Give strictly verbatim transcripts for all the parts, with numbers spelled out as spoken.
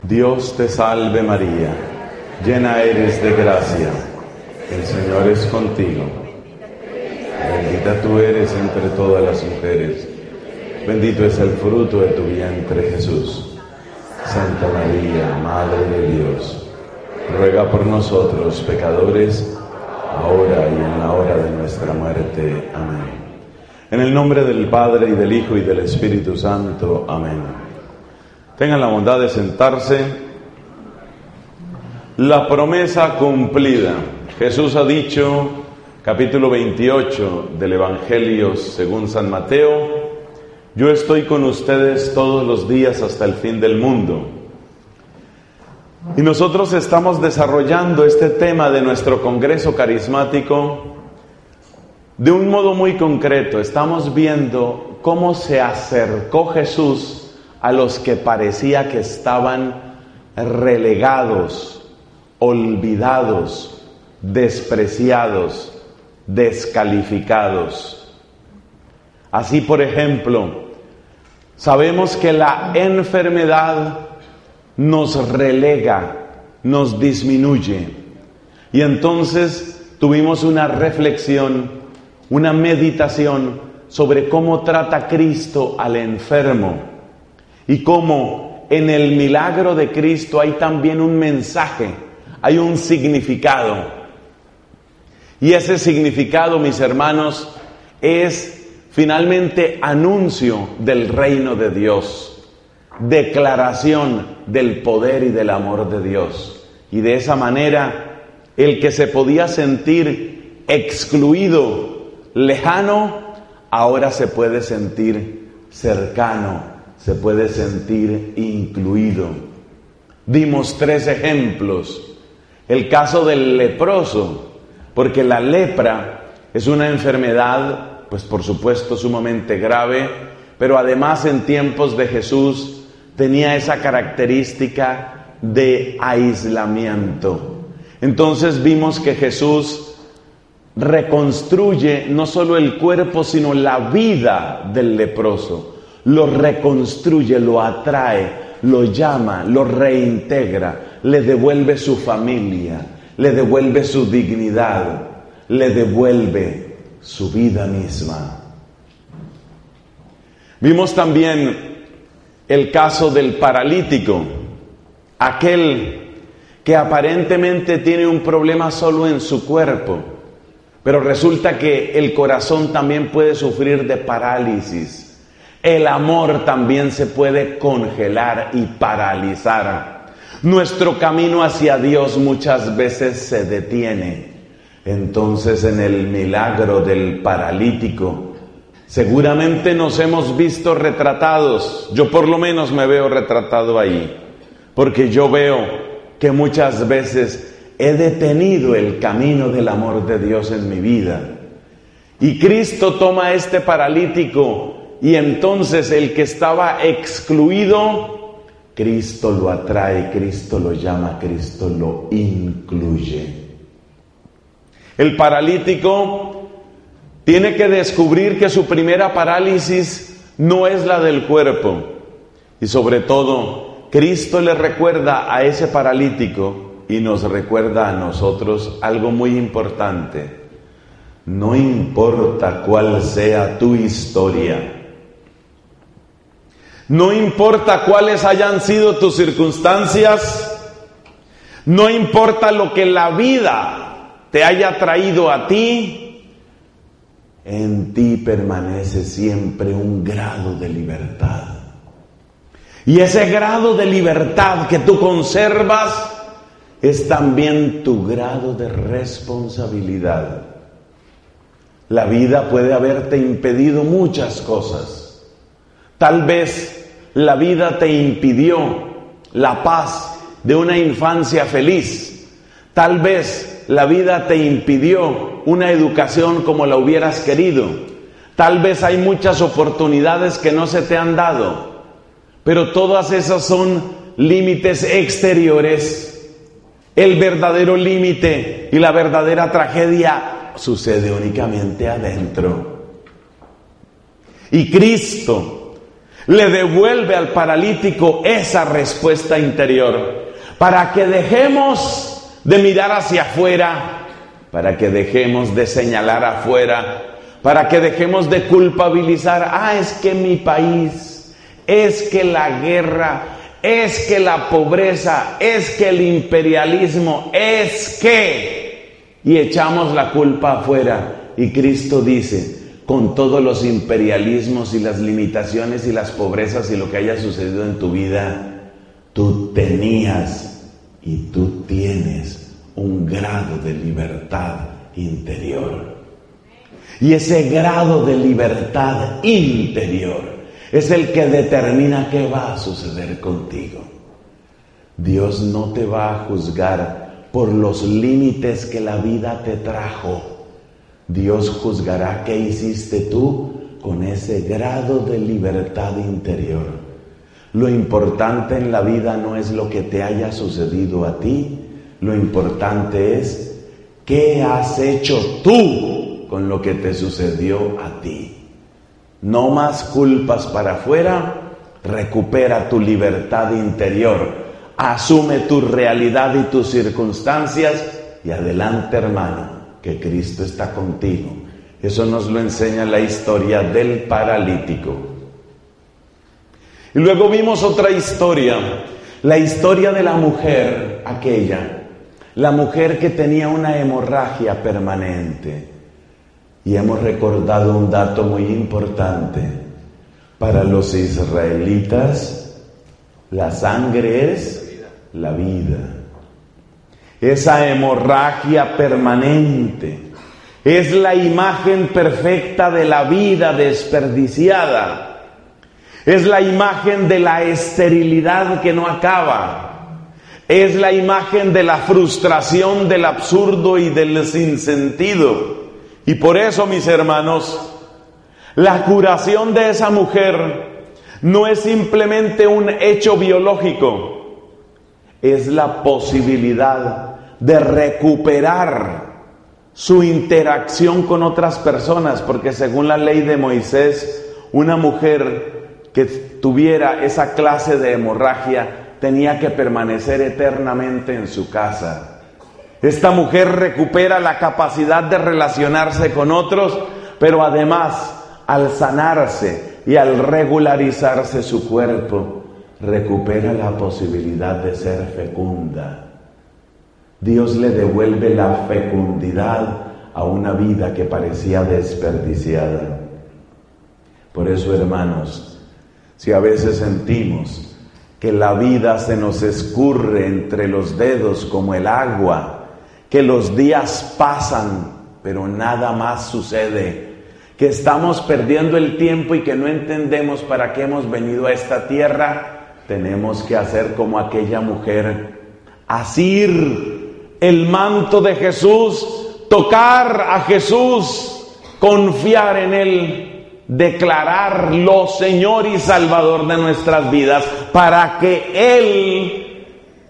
Dios te salve María, llena eres de gracia, el Señor es contigo. Bendita tú eres entre todas las mujeres, bendito es el fruto de tu vientre Jesús. Santa María, Madre de Dios, ruega por nosotros pecadores, ahora y en la hora de nuestra muerte. Amén. En el nombre del Padre, y del Hijo, y del Espíritu Santo. Amén. Tengan la bondad de sentarse. La promesa cumplida. Jesús ha dicho, capítulo veintiocho del Evangelio según San Mateo: yo estoy con ustedes todos los días hasta el fin del mundo. Y nosotros estamos desarrollando este tema de nuestro Congreso Carismático de un modo muy concreto. Estamos viendo cómo se acercó Jesús a los que parecía que estaban relegados, olvidados, despreciados, descalificados. Así, por ejemplo, sabemos que la enfermedad nos relega, nos disminuye. Y entonces tuvimos una reflexión, una meditación sobre cómo trata Cristo al enfermo. Y cómo en el milagro de Cristo hay también un mensaje, hay un significado. Y ese significado, mis hermanos, es finalmente anuncio del reino de Dios, declaración del poder y del amor de Dios. Y de esa manera, el que se podía sentir excluido, lejano, ahora se puede sentir cercano, se puede sentir incluido. Dimos tres ejemplos. El caso del leproso, porque la lepra es una enfermedad, pues por supuesto sumamente grave, pero además en tiempos de Jesús tenía esa característica de aislamiento. Entonces vimos que Jesús reconstruye no solo el cuerpo, sino la vida del leproso. Lo reconstruye, lo atrae, lo llama, lo reintegra, le devuelve su familia, le devuelve su dignidad, le devuelve su vida misma. Vimos también el caso del paralítico, aquel que aparentemente tiene un problema solo en su cuerpo, pero resulta que el corazón también puede sufrir de parálisis. El amor también se puede congelar y paralizar. Nuestro camino hacia Dios muchas veces se detiene. Entonces, en el milagro del paralítico, seguramente nos hemos visto retratados. Yo por lo menos me veo retratado ahí, porque yo veo que muchas veces he detenido el camino del amor de Dios en mi vida. Y Cristo toma a este paralítico, y entonces el que estaba excluido, Cristo lo atrae, Cristo lo llama, Cristo lo incluye. El paralítico tiene que descubrir que su primera parálisis no es la del cuerpo. Y sobre todo, Cristo le recuerda a ese paralítico y nos recuerda a nosotros algo muy importante. No importa cuál sea tu historia, no importa cuáles hayan sido tus circunstancias, no importa lo que la vida te haya traído a ti, en ti permanece siempre un grado de libertad. Y ese grado de libertad que tú conservas es también tu grado de responsabilidad. La vida puede haberte impedido muchas cosas. Tal vez la vida te impidió la paz de una infancia feliz. Tal vez la vida te impidió una educación como la hubieras querido. Tal vez hay muchas oportunidades que no se te han dado. Pero todas esas son límites exteriores. El verdadero límite y la verdadera tragedia sucede únicamente adentro. Y Cristo, le devuelve al paralítico esa respuesta interior, para que dejemos de mirar hacia afuera, para que dejemos de señalar afuera, para que dejemos de culpabilizar. Ah, es que mi país, es que la guerra, es que la pobreza, es que el imperialismo, es que... Y echamos la culpa afuera. Y Cristo dice, con todos los imperialismos y las limitaciones y las pobrezas y lo que haya sucedido en tu vida, tú tenías y tú tienes un grado de libertad interior. Y ese grado de libertad interior es el que determina qué va a suceder contigo. Dios no te va a juzgar por los límites que la vida te trajo. Dios juzgará qué hiciste tú con ese grado de libertad interior. Lo importante en la vida no es lo que te haya sucedido a ti, lo importante es qué has hecho tú con lo que te sucedió a ti. No más culpas para afuera, recupera tu libertad interior, asume tu realidad y tus circunstancias y adelante, hermano, que Cristo está contigo. Eso nos lo enseña la historia del paralítico. Y luego vimos otra historia, la historia de la mujer aquella, la mujer que tenía una hemorragia permanente. Y hemos recordado un dato muy importante. Para los israelitas, la sangre es la vida. Esa hemorragia permanente es la imagen perfecta de la vida desperdiciada. Es la imagen de la esterilidad que no acaba. Es la imagen de la frustración, del absurdo y del sinsentido. Y por eso, mis hermanos, la curación de esa mujer no es simplemente un hecho biológico, es la posibilidad de recuperar su interacción con otras personas, porque según la ley de Moisés, una mujer que tuviera esa clase de hemorragia tenía que permanecer eternamente en su casa. Esta mujer recupera la capacidad de relacionarse con otros, pero además, al sanarse y al regularizarse su cuerpo, recupera la posibilidad de ser fecunda. Dios le devuelve la fecundidad a una vida que parecía desperdiciada. Por eso, hermanos, si a veces sentimos que la vida se nos escurre entre los dedos como el agua, que los días pasan, pero nada más sucede, que estamos perdiendo el tiempo y que no entendemos para qué hemos venido a esta tierra, tenemos que hacer como aquella mujer, asir el manto de Jesús, tocar a Jesús, confiar en Él, declararlo Señor y Salvador de nuestras vidas, para que Él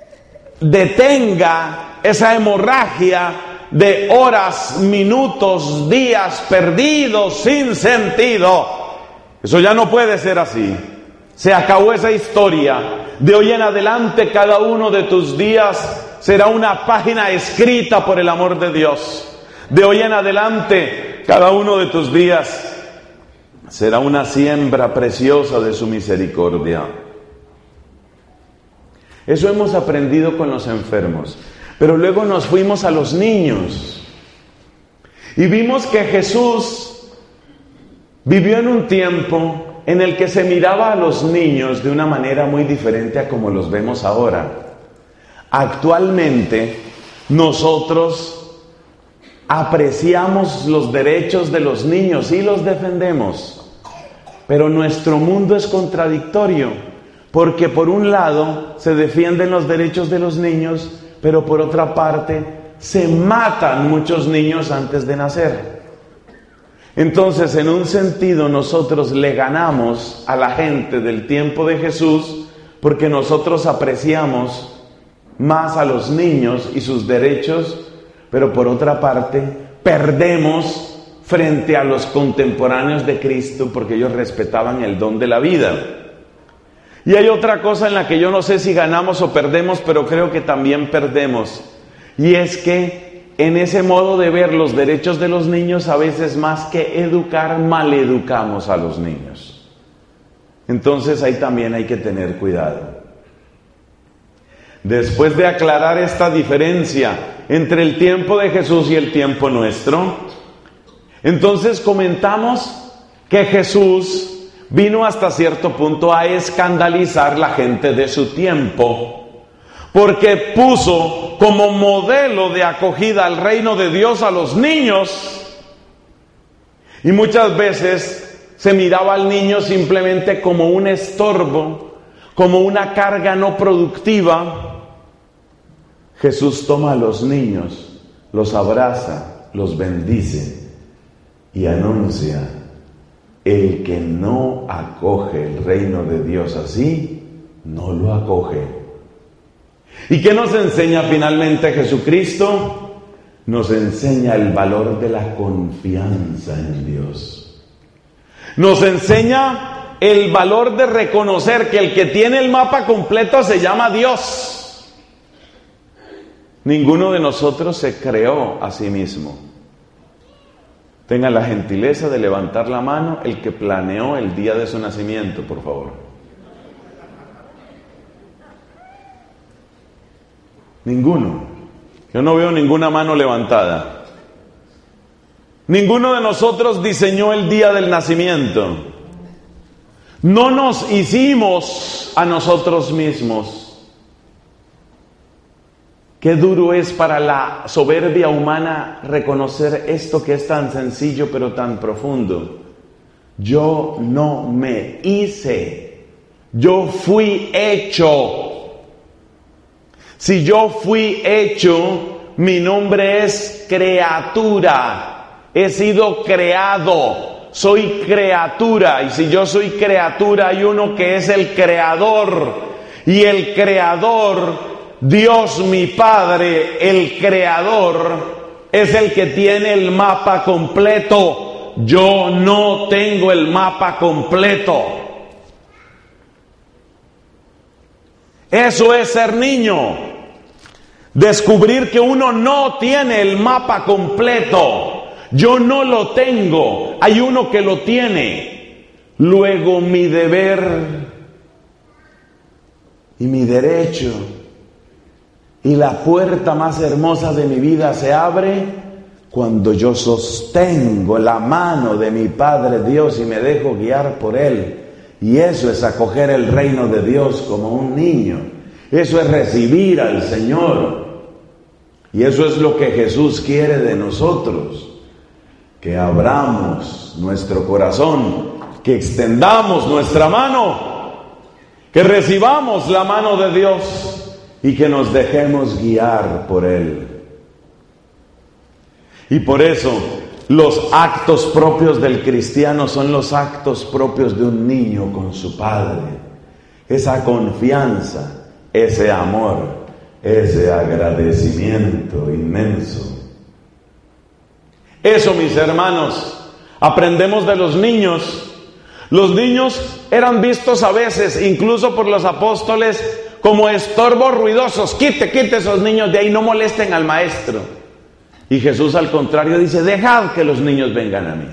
detenga esa hemorragia de horas, minutos, días perdidos sin sentido. Eso ya no puede ser así. Se acabó esa historia. De hoy en adelante cada uno de tus días será una página escrita por el amor de Dios. De hoy en adelante cada uno de tus días será una siembra preciosa de su misericordia. Eso hemos aprendido con los enfermos. Pero luego nos fuimos a los niños y vimos que Jesús vivió en un tiempo en el que se miraba a los niños de una manera muy diferente a como los vemos ahora. Actualmente nosotros apreciamos los derechos de los niños y los defendemos, pero nuestro mundo es contradictorio, porque por un lado se defienden los derechos de los niños, pero por otra parte se matan muchos niños antes de nacer. Entonces, en un sentido, nosotros le ganamos a la gente del tiempo de Jesús porque nosotros apreciamos más a los niños y sus derechos, pero por otra parte perdemos frente a los contemporáneos de Cristo porque ellos respetaban el don de la vida. Y hay otra cosa en la que yo no sé si ganamos o perdemos, pero creo que también perdemos. Y es que en ese modo de ver los derechos de los niños, a veces más que educar, maleducamos a los niños. Entonces ahí también hay que tener cuidado. Después de aclarar esta diferencia entre el tiempo de Jesús y el tiempo nuestro, entonces comentamos que Jesús vino hasta cierto punto a escandalizar la gente de su tiempo, porque puso como modelo de acogida al reino de Dios a los niños, y muchas veces se miraba al niño simplemente como un estorbo, como una carga no productiva. Jesús toma a los niños, los abraza, los bendice y anuncia: el que no acoge el reino de Dios así, no lo acoge. ¿Y qué nos enseña finalmente Jesucristo? Nos enseña el valor de la confianza en Dios. Nos enseña el valor de reconocer que el que tiene el mapa completo se llama Dios. Ninguno de nosotros se creó a sí mismo. Tenga la gentileza de levantar la mano el que planeó el día de su nacimiento, por favor. Ninguno. Yo no veo ninguna mano levantada. Ninguno de nosotros diseñó el día del nacimiento. No nos hicimos a nosotros mismos. Qué duro es para la soberbia humana reconocer esto que es tan sencillo pero tan profundo. Yo no me hice, yo fui hecho. Si yo fui hecho, mi nombre es criatura. He sido creado, soy criatura. Y si yo soy criatura, hay uno que es el creador. Y el creador, Dios mi Padre, el creador, es el que tiene el mapa completo. Yo no tengo el mapa completo. Eso es ser niño. Descubrir que uno no tiene el mapa completo. Yo no lo tengo. Hay uno que lo tiene. Luego mi deber y mi derecho y la puerta más hermosa de mi vida se abre cuando yo sostengo la mano de mi Padre Dios y me dejo guiar por Él. Y eso es acoger el reino de Dios como un niño. Eso es recibir al Señor. Y eso es lo que Jesús quiere de nosotros. Que abramos nuestro corazón, que extendamos nuestra mano, que recibamos la mano de Dios y que nos dejemos guiar por Él. Y por eso los actos propios del cristiano son los actos propios de un niño con su padre. Esa confianza, ese amor, ese agradecimiento inmenso. Eso, mis hermanos, aprendemos de los niños. Los niños eran vistos a veces, incluso por los apóstoles, como estorbos ruidosos. Quite, quite esos niños de ahí, no molesten al maestro. Y Jesús, al contrario, dice: dejad que los niños vengan a mí.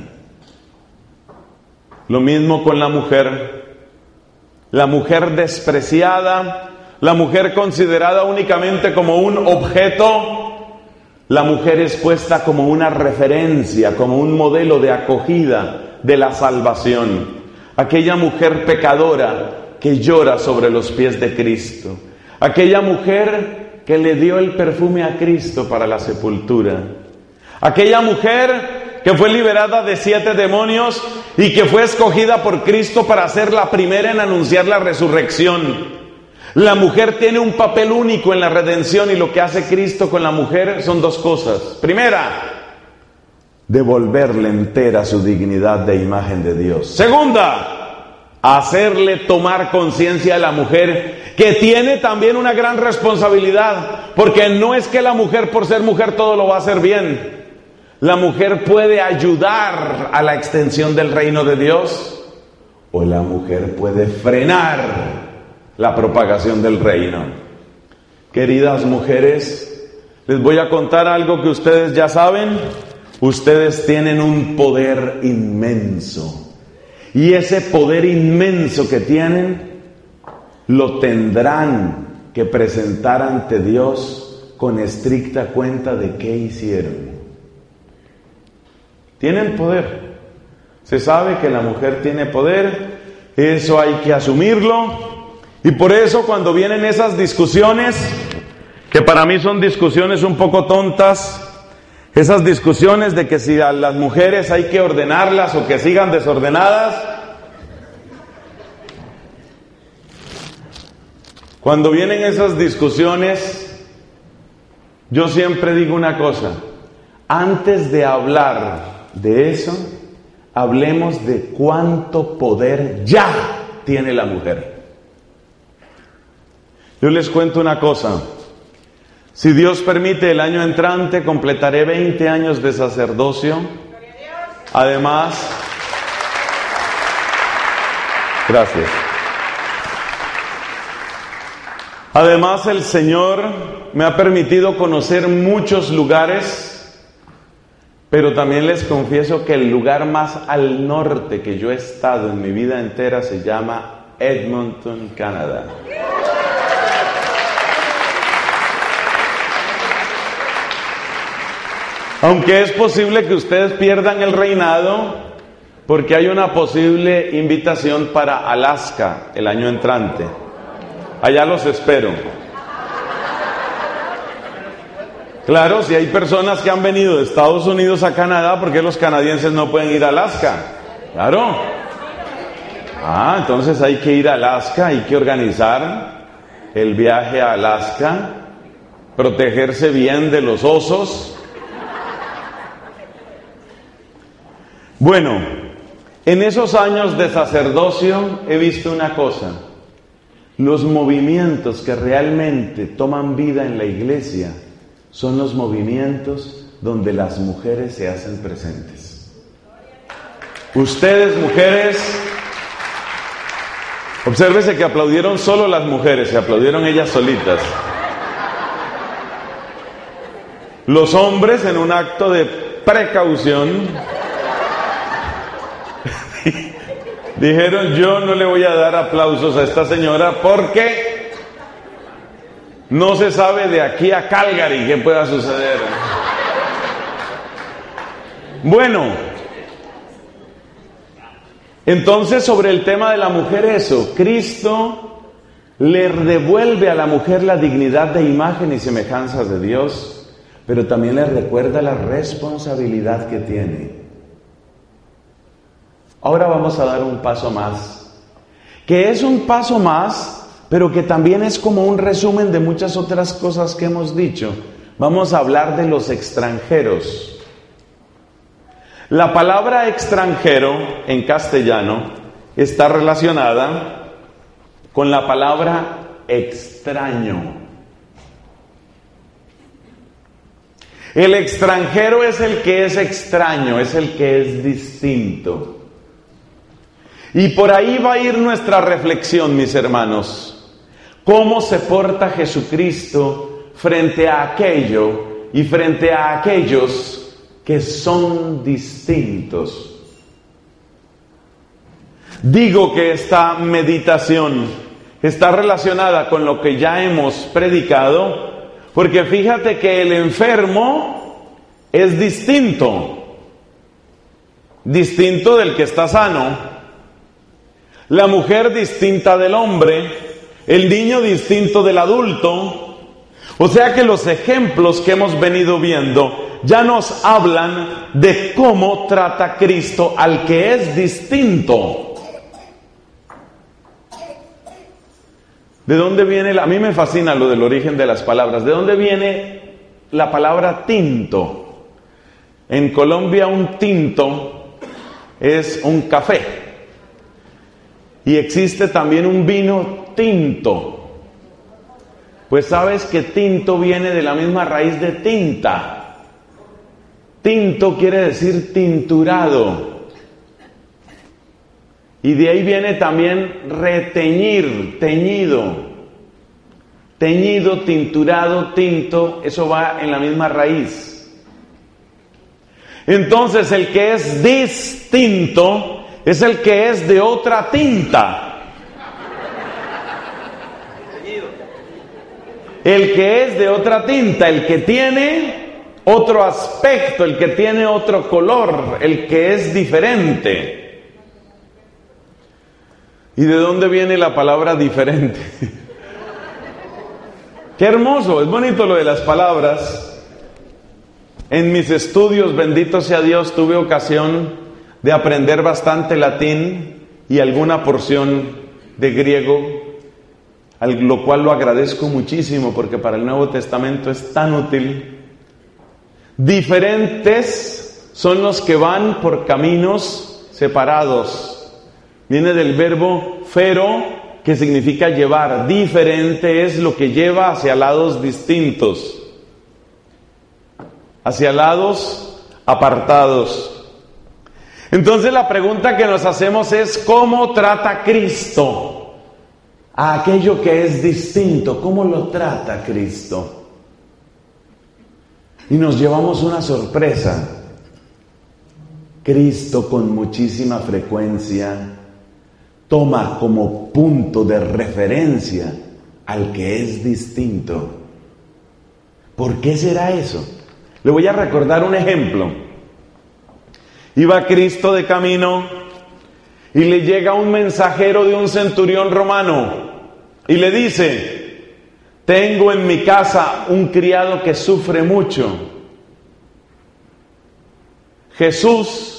Lo mismo con la mujer. La mujer despreciada, la mujer considerada únicamente como un objeto. La mujer es puesta como una referencia, como un modelo de acogida de la salvación. Aquella mujer pecadora que llora sobre los pies de Cristo. Aquella mujer que le dio el perfume a Cristo para la sepultura. Aquella mujer que fue liberada de siete demonios y que fue escogida por Cristo para ser la primera en anunciar la resurrección. La mujer tiene un papel único en la redención, y lo que hace Cristo con la mujer son dos cosas. Primera, devolverle entera su dignidad de imagen de Dios. Segunda, hacerle tomar conciencia a la mujer que tiene también una gran responsabilidad, porque no es que la mujer por ser mujer todo lo va a hacer bien. La mujer puede ayudar a la extensión del reino de Dios, o la mujer puede frenar la propagación del reino. Queridas mujeres, les voy a contar algo que ustedes ya saben. Ustedes tienen un poder inmenso. Y ese poder inmenso que tienen, lo tendrán que presentar ante Dios con estricta cuenta de qué hicieron. Tienen poder. Se sabe que la mujer tiene poder, eso hay que asumirlo. Y por eso cuando vienen esas discusiones, que para mí son discusiones un poco tontas, esas discusiones de que si a las mujeres hay que ordenarlas o que sigan desordenadas, cuando vienen esas discusiones, yo siempre digo una cosa: antes de hablar de eso, hablemos de cuánto poder ya tiene la mujer. Yo les cuento una cosa. Si Dios permite, el año entrante completaré veinte años de sacerdocio. Además, gracias. Además, el Señor me ha permitido conocer muchos lugares, pero también les confieso que el lugar más al norte que yo he estado en mi vida entera se llama Edmonton, Canadá. Aunque es posible que ustedes pierdan el reinado, porque hay una posible invitación para Alaska el año entrante. Allá los espero. Claro, si hay personas que han venido de Estados Unidos a Canadá, ¿por qué los canadienses no pueden ir a Alaska? Claro. Ah, entonces hay que ir a Alaska, hay que organizar el viaje a Alaska, protegerse bien de los osos. Bueno, en esos años de sacerdocio he visto una cosa: los movimientos que realmente toman vida en la iglesia son los movimientos donde las mujeres se hacen presentes. Ustedes, mujeres, obsérvese que aplaudieron solo las mujeres, se aplaudieron ellas solitas. Los hombres, en un acto de precaución, dijeron: yo no le voy a dar aplausos a esta señora porque no se sabe de aquí a Calgary qué pueda suceder. Bueno, entonces sobre el tema de la mujer, eso, Cristo le devuelve a la mujer la dignidad de imagen y semejanza de Dios, pero también le recuerda la responsabilidad que tiene. Ahora vamos a dar un paso más, que es un paso más, pero que también es como un resumen de muchas otras cosas que hemos dicho. Vamos a hablar de los extranjeros. La palabra extranjero en castellano está relacionada con la palabra extraño. El extranjero es el que es extraño, es el que es distinto. Y por ahí va a ir nuestra reflexión, mis hermanos. ¿Cómo se porta Jesucristo frente a aquello y frente a aquellos que son distintos? Digo que esta meditación está relacionada con lo que ya hemos predicado, porque fíjate que el enfermo es distinto, distinto del que está sano. La mujer distinta del hombre, el niño distinto del adulto. O sea que los ejemplos que hemos venido viendo ya nos hablan de cómo trata Cristo al que es distinto. ¿De dónde viene? La, a mí me fascina lo del origen de las palabras. ¿De dónde viene la palabra tinto? En Colombia un tinto es un café. Y existe también un vino tinto. Pues sabes que tinto viene de la misma raíz de tinta. Tinto quiere decir tinturado. Y de ahí viene también reteñir, teñido. Teñido, tinturado, tinto, eso va en la misma raíz. Entonces el que es distinto es el que es de otra tinta. El que es de otra tinta, el que tiene otro aspecto, el que tiene otro color, el que es diferente. ¿Y de dónde viene la palabra diferente? Qué hermoso, es bonito lo de las palabras. En mis estudios, bendito sea Dios, tuve ocasión de aprender bastante latín y alguna porción de griego, lo cual lo agradezco muchísimo porque para el Nuevo Testamento es tan útil. Diferentes son los que van por caminos separados. Viene del verbo fero, que significa llevar. Diferente es lo que lleva hacia lados distintos, hacia lados apartados. Entonces la pregunta que nos hacemos es: ¿cómo trata Cristo a aquello que es distinto? ¿Cómo lo trata Cristo? Y nos llevamos una sorpresa. Cristo con muchísima frecuencia toma como punto de referencia al que es distinto. ¿Por qué será eso? Le voy a recordar un ejemplo. Iba Cristo de camino y le llega un mensajero de un centurión romano y le dice: tengo en mi casa un criado que sufre mucho. Jesús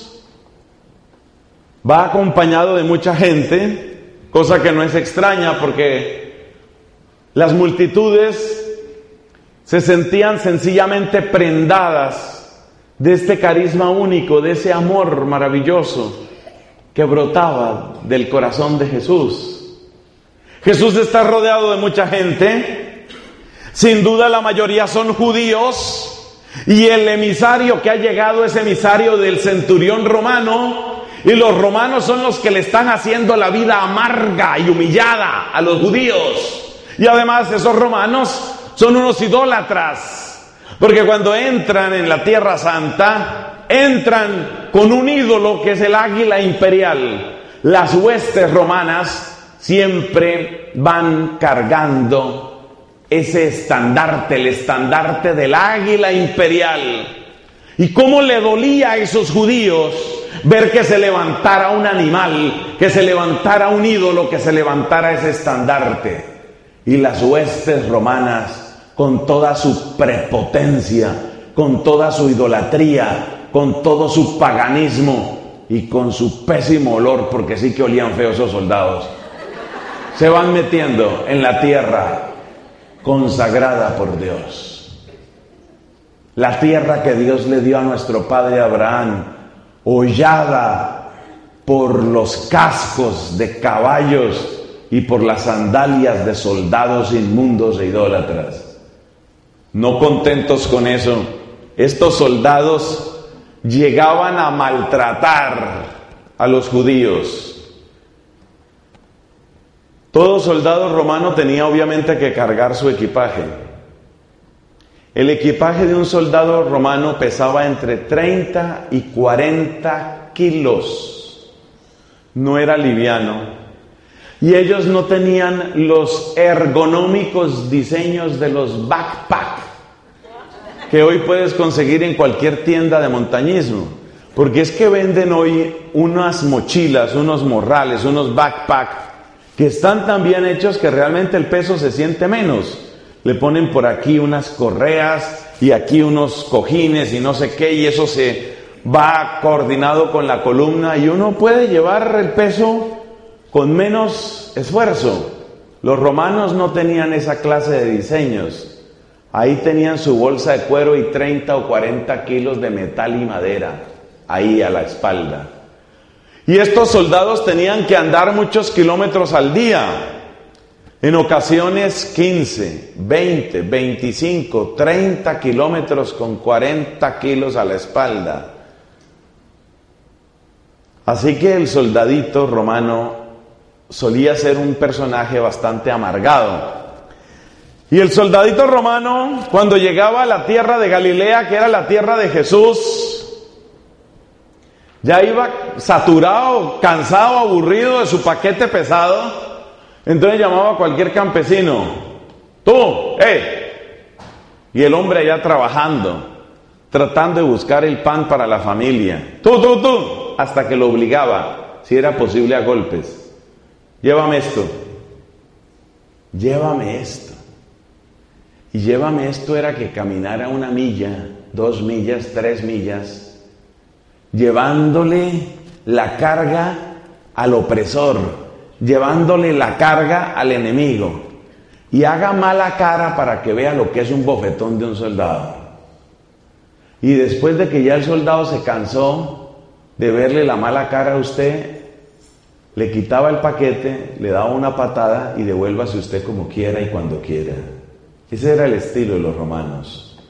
va acompañado de mucha gente, cosa que no es extraña porque las multitudes se sentían sencillamente prendadas de este carisma único, de ese amor maravilloso que brotaba del corazón de Jesús. Jesús está rodeado de mucha gente, sin duda la mayoría son judíos, y el emisario que ha llegado es emisario del centurión romano. Y los romanos son los que le están haciendo la vida amarga y humillada a los judíos. Y además esos romanos son unos idólatras, porque cuando entran en la Tierra Santa, entran con un ídolo que es el águila imperial. Las huestes romanas siempre van cargando ese estandarte, el estandarte del águila imperial. ¿Y cómo le dolía a esos judíos ver que se levantara un animal, que se levantara un ídolo, que se levantara ese estandarte? Y las huestes romanas, con toda su prepotencia, con toda su idolatría, con todo su paganismo y con su pésimo olor, porque sí que olían feos esos soldados, se van metiendo en la tierra consagrada por Dios. La tierra que Dios le dio a nuestro padre Abraham, hollada por los cascos de caballos y por las sandalias de soldados inmundos e idólatras. No contentos con eso, estos soldados llegaban a maltratar a los judíos. Todo soldado romano tenía obviamente que cargar su equipaje. El equipaje de un soldado romano pesaba entre treinta y cuarenta kilos. No era liviano. Y ellos no tenían los ergonómicos diseños de los backpack que hoy puedes conseguir en cualquier tienda de montañismo. Porque es que venden hoy unas mochilas, unos morrales, unos backpack que están tan bien hechos que realmente el peso se siente menos. Le ponen por aquí unas correas y aquí unos cojines y no sé qué, y eso se va coordinado con la columna y uno puede llevar el peso con menos esfuerzo. Los romanos no tenían esa clase de diseños. Ahí tenían su bolsa de cuero y treinta o cuarenta kilos de metal y madera ahí a la espalda. Y estos soldados tenían que andar muchos kilómetros al día. En ocasiones quince, veinte, veinticinco, treinta kilómetros con cuarenta kilos a la espalda. Así que el soldadito romano solía ser un personaje bastante amargado. Y el soldadito romano, cuando llegaba a la tierra de Galilea, que era la tierra de Jesús, ya iba saturado, cansado, aburrido de su paquete pesado. Entonces llamaba a cualquier campesino: tú, eh. Y el hombre allá trabajando, tratando de buscar el pan para la familia. Tú, tú, tú. Hasta que lo obligaba, si era posible, a golpes. Llévame esto. Llévame esto. Y llévame esto era que caminara una milla, dos millas, tres millas, llevándole la carga al opresor, llevándole la carga al enemigo. Y haga mala cara para que vea lo que es un bofetón de un soldado. Y después de que ya el soldado se cansó de verle la mala cara a usted, le quitaba el paquete, le daba una patada y devuélvase usted como quiera y cuando quiera. Ese era el estilo de los romanos.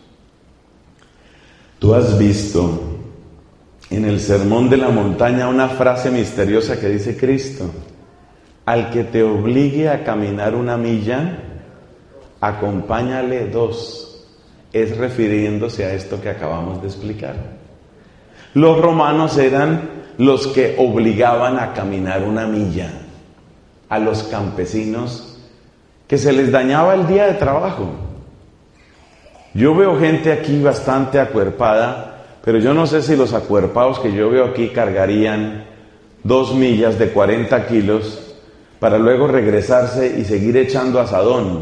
Tú has visto en el Sermón de la Montaña una frase misteriosa que dice Cristo: al que te obligue a caminar una milla, acompáñale dos. Es refiriéndose a esto que acabamos de explicar. Los romanos eran los que obligaban a caminar una milla a los campesinos que se les dañaba el día de trabajo. Yo veo gente aquí bastante acuerpada, pero yo no sé si los acuerpados que yo veo aquí cargarían dos millas de cuarenta kilos para luego regresarse y seguir echando asadón.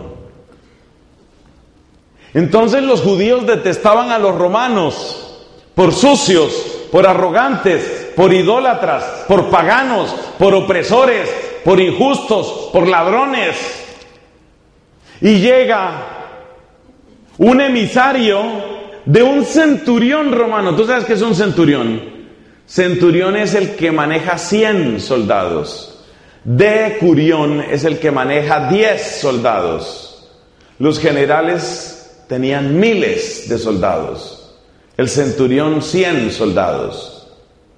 Entonces los judíos detestaban a los romanos por sucios, por arrogantes, por idólatras, por paganos, por opresores, por injustos, por ladrones. Y llega un emisario de un centurión romano. ¿Tú sabes qué es un centurión? Centurión es el que maneja cien soldados. Decurión es el que maneja diez soldados. Los generales tenían miles de soldados. El centurión cien soldados.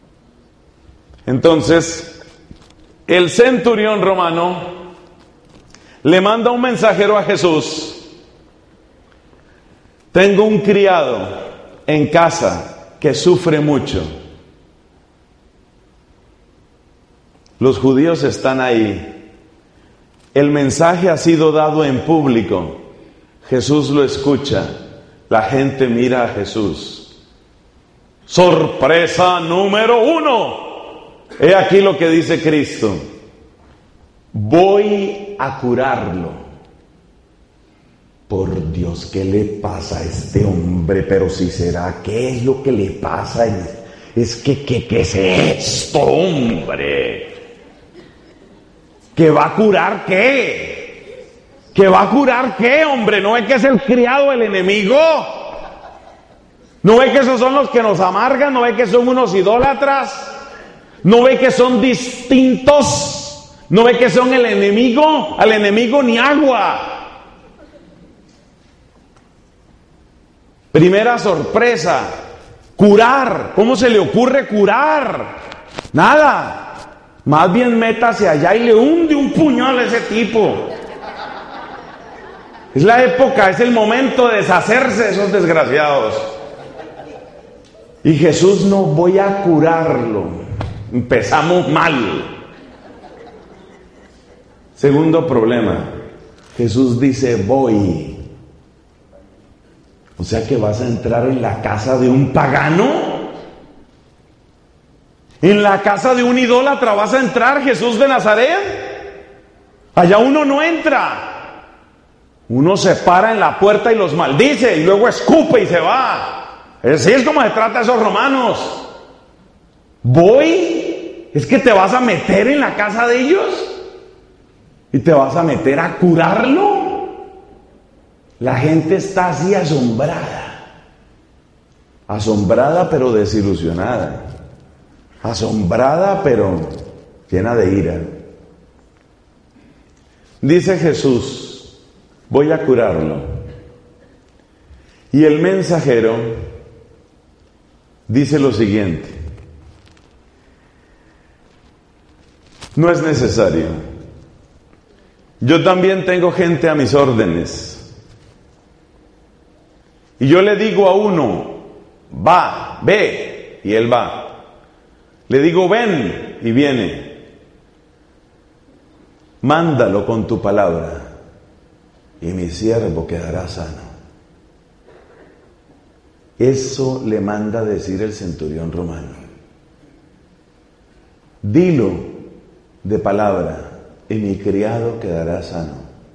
Entonces, el centurión romano le manda un mensajero a Jesús: tengo un criado en casa que sufre mucho. Los judíos están ahí. El mensaje ha sido dado en público. Jesús lo escucha. La gente mira a Jesús. Sorpresa número uno. He aquí lo que dice Cristo: voy a curarlo. Por Dios, ¿qué le pasa a este hombre? Pero si será, ¿qué es lo que le pasa? Es que, ¿qué, qué es esto, hombre? ¿Que va a curar qué? ¿Que va a curar qué, hombre? ¿No ve que es el criado del enemigo? ¿No ve que esos son los que nos amargan? ¿No ve que son unos idólatras? ¿No ve que son distintos? ¿No ve que son el enemigo? Al enemigo ni agua. Primera sorpresa, curar. ¿Cómo se le ocurre curar? Nada. Más bien métase allá y le hunde un puñal a ese tipo. Es la época, es el momento de deshacerse de esos desgraciados. Y Jesús: no voy a curarlo. Empezamos mal. Segundo problema, Jesús dice: voy. O sea que vas a entrar en la casa de un pagano, en la casa de un idólatra vas a entrar, Jesús de Nazaret. Allá uno no entra. Uno se para en la puerta y los maldice y luego escupe y se va. Así es como se trata a esos romanos. Voy, es que te vas a meter en la casa de ellos y te vas a meter a curarlo. La gente está así asombrada, asombrada pero desilusionada, asombrada pero llena de ira. Dice Jesús: voy a curarlo. Y el mensajero dice lo siguiente: No es necesario. Yo también tengo gente a mis órdenes. Y yo le digo a uno, va, ve, y él va. Le digo, ven, y viene. Mándalo con tu palabra, y mi siervo quedará sano. Eso le manda decir el centurión romano. Dilo de palabra, y mi criado quedará sano.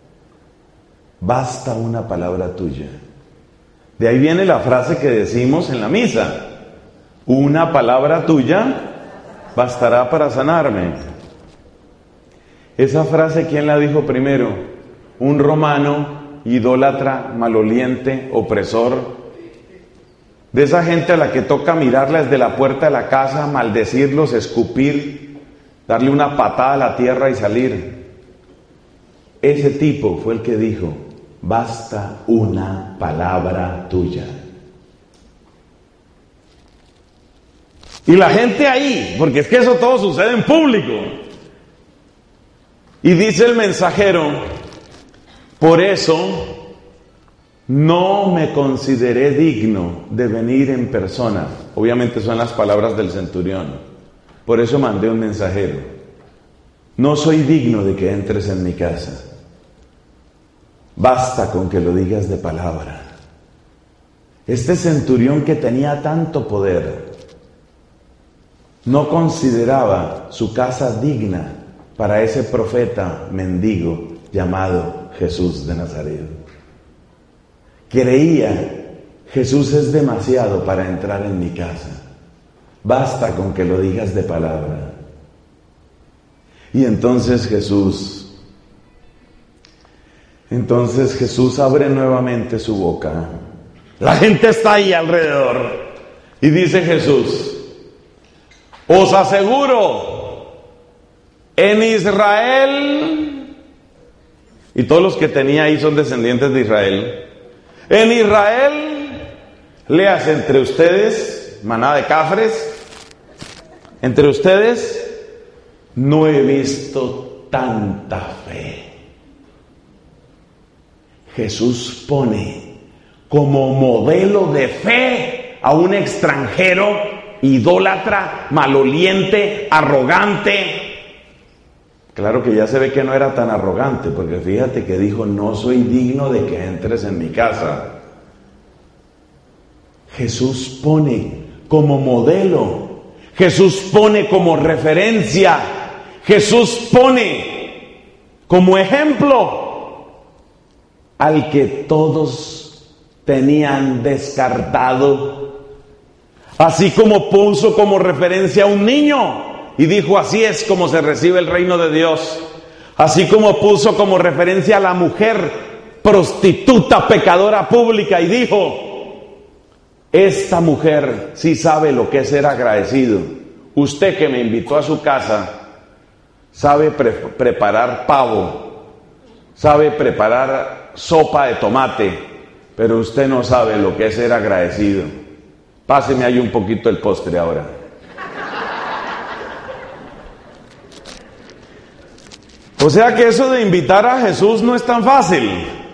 Basta una palabra tuya. De ahí viene la frase que decimos en la misa: una palabra tuya bastará para sanarme. Esa frase, ¿quién la dijo primero? Un romano, idólatra, maloliente, opresor. De esa gente a la que toca mirarla desde la puerta de la casa, maldecirlos, escupir, darle una patada a la tierra y salir. Ese tipo fue el que dijo: basta una palabra tuya. Y la gente ahí, porque es que eso todo sucede en público. Y dice el mensajero: por eso no me consideré digno de venir en persona. Obviamente son las palabras del centurión. Por eso mandé un mensajero. No soy digno de que entres en mi casa. Basta con que lo digas de palabra. Este centurión, que tenía tanto poder, no consideraba su casa digna para ese profeta mendigo llamado Jesús de Nazaret. Creía: Jesús es demasiado para entrar en mi casa. Basta con que lo digas de palabra. Y entonces Jesús, entonces Jesús abre nuevamente su boca. La gente está ahí alrededor. Y dice Jesús: os aseguro, en Israel, y todos los que tenía ahí son descendientes de Israel, en Israel, léase entre ustedes, manada de cafres, entre ustedes no he visto tanta fe. Jesús pone como modelo de fe a un extranjero idólatra, maloliente, arrogante. Claro que ya se ve que no era tan arrogante, porque fíjate que dijo: no soy digno de que entres en mi casa. Jesús pone como modelo, Jesús pone como referencia, Jesús pone como ejemplo al que todos tenían descartado. Así como puso como referencia a un niño y dijo: así es como se recibe el reino de Dios. Así como puso como referencia a la mujer prostituta, pecadora pública, y dijo: esta mujer sí sabe lo que es ser agradecido. Usted que me invitó a su casa sabe pre- preparar pavo, sabe preparar sopa de tomate, pero usted no sabe lo que es ser agradecido. Páseme ahí un poquito el postre ahora. O sea que eso de invitar a Jesús no es tan fácil.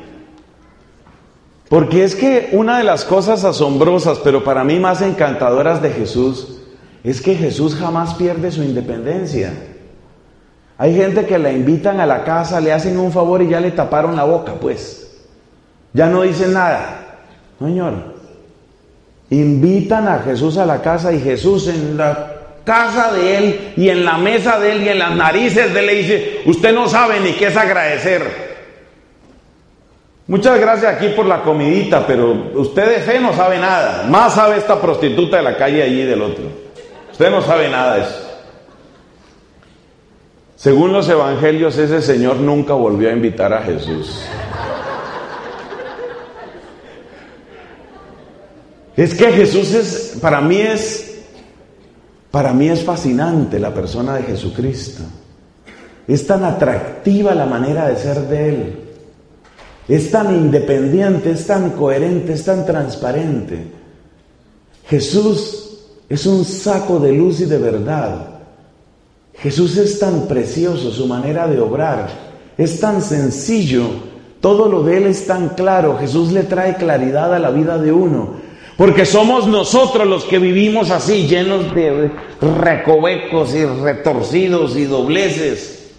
Porque es que una de las cosas asombrosas, pero para mí más encantadoras de Jesús, es que Jesús jamás pierde su independencia. Hay gente que la invitan a la casa, le hacen un favor y ya le taparon la boca, pues. Ya no dicen nada. No, señor. Invitan a Jesús a la casa y Jesús en la casa de él y en la mesa de él y en las narices de él le dice: usted no sabe ni qué es agradecer. Muchas gracias aquí por la comidita, pero usted de fe no sabe nada. Más sabe esta prostituta de la calle allí del otro. Usted no sabe nada de eso. Según los evangelios, ese señor nunca volvió a invitar a Jesús. Es que Jesús es, para mí es, para mí es fascinante la persona de Jesucristo. Es tan atractiva la manera de ser de Él. Es tan independiente, es tan coherente, es tan transparente. Jesús es un saco de luz y de verdad. Jesús es tan precioso, su manera de obrar es tan sencillo, todo lo de Él es tan claro. Jesús le trae claridad a la vida de uno, porque somos nosotros los que vivimos así, llenos de recovecos y retorcidos y dobleces.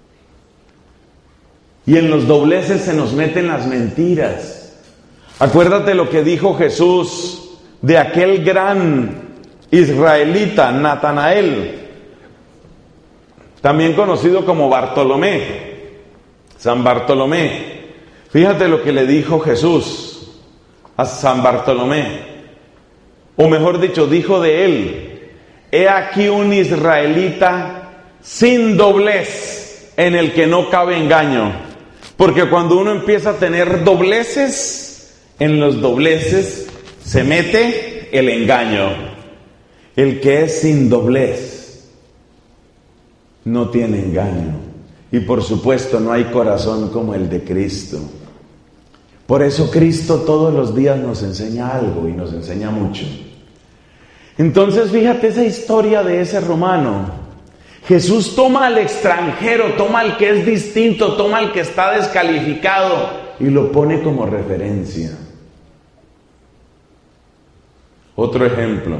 Y en los dobleces se nos meten las mentiras. Acuérdate lo que dijo Jesús de aquel gran israelita, Natanael, también conocido como Bartolomé, San Bartolomé. Fíjate lo que le dijo Jesús a San Bartolomé, o mejor dicho, dijo de él: he aquí un israelita sin doblez, en el que no cabe engaño. Porque cuando uno empieza a tener dobleces, en los dobleces se mete el engaño. El que es sin doblez no tiene engaño. Y por supuesto no hay corazón como el de Cristo. Por eso Cristo todos los días nos enseña algo, y nos enseña mucho. Entonces fíjate esa historia de ese romano. Jesús toma al extranjero, toma al que es distinto, toma al que está descalificado y lo pone como referencia. Otro ejemplo.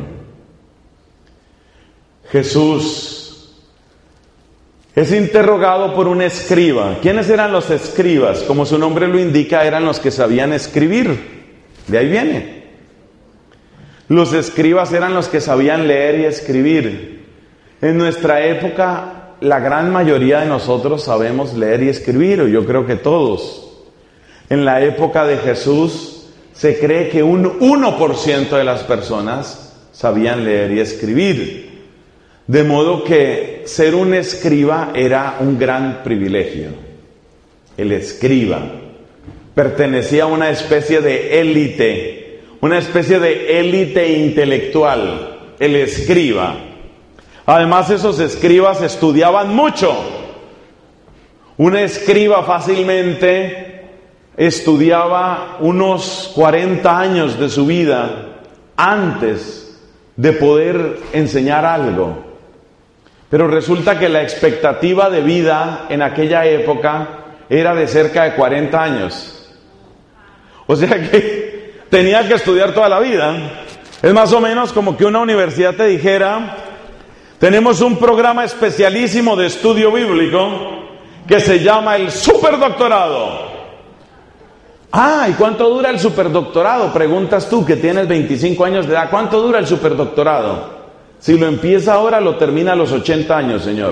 Jesús es interrogado por un escriba. ¿Quiénes eran los escribas? Como su nombre lo indica, eran los que sabían escribir. De ahí viene. Los escribas eran los que sabían leer y escribir. En nuestra época, la gran mayoría de nosotros sabemos leer y escribir, o yo creo que todos. En la época de Jesús, se cree que un uno por ciento de las personas sabían leer y escribir. De modo que ser un escriba era un gran privilegio. El escriba pertenecía a una especie de élite, una especie de élite intelectual, el escriba. Además, esos escribas estudiaban mucho. Un escriba fácilmente estudiaba unos cuarenta años de su vida antes de poder enseñar algo. Pero resulta que la expectativa de vida en aquella época era de cerca de cuarenta años. O sea que tenía que estudiar toda la vida. Es más o menos como que una universidad te dijera: tenemos un programa especialísimo de estudio bíblico que se llama el superdoctorado. Ah, ¿y cuánto dura el superdoctorado? Preguntas tú, que tienes veinticinco años de edad. ¿Cuánto dura el superdoctorado? Si lo empieza ahora, lo termina a los ochenta años, señor.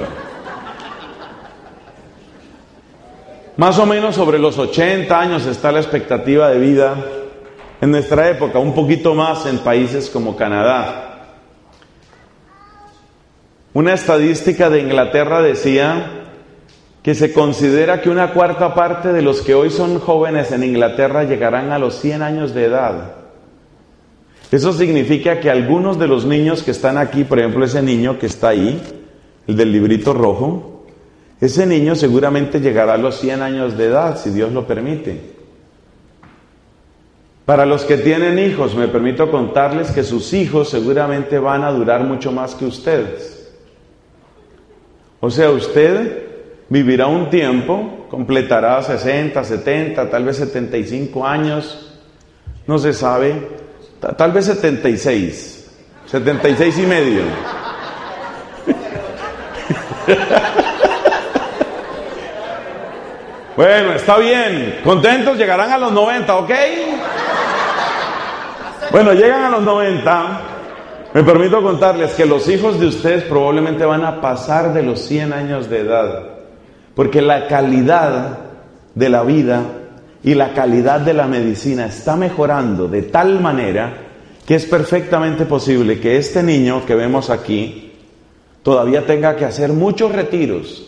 Más o menos sobre los ochenta años está la expectativa de vida en nuestra época, un poquito más en países como Canadá. Una estadística de Inglaterra decía que se considera que una cuarta parte de los que hoy son jóvenes en Inglaterra llegarán a los cien años de edad. Eso significa que algunos de los niños que están aquí, por ejemplo ese niño que está ahí, el del librito rojo, ese niño seguramente llegará a los cien años de edad, si Dios lo permite. Para los que tienen hijos, me permito contarles que sus hijos seguramente van a durar mucho más que ustedes. O sea, usted vivirá un tiempo, completará sesenta, setenta, tal vez setenta y cinco años, no se sabe, tal vez setenta y seis, setenta y seis y medio. Bueno, está bien, contentos, llegarán a los noventa, ¿ok? Bueno, llegan a los noventa. Me permito contarles que los hijos de ustedes probablemente van a pasar de los cien años de edad, porque la calidad de la vida y la calidad de la medicina está mejorando de tal manera que es perfectamente posible que este niño que vemos aquí todavía tenga que hacer muchos retiros.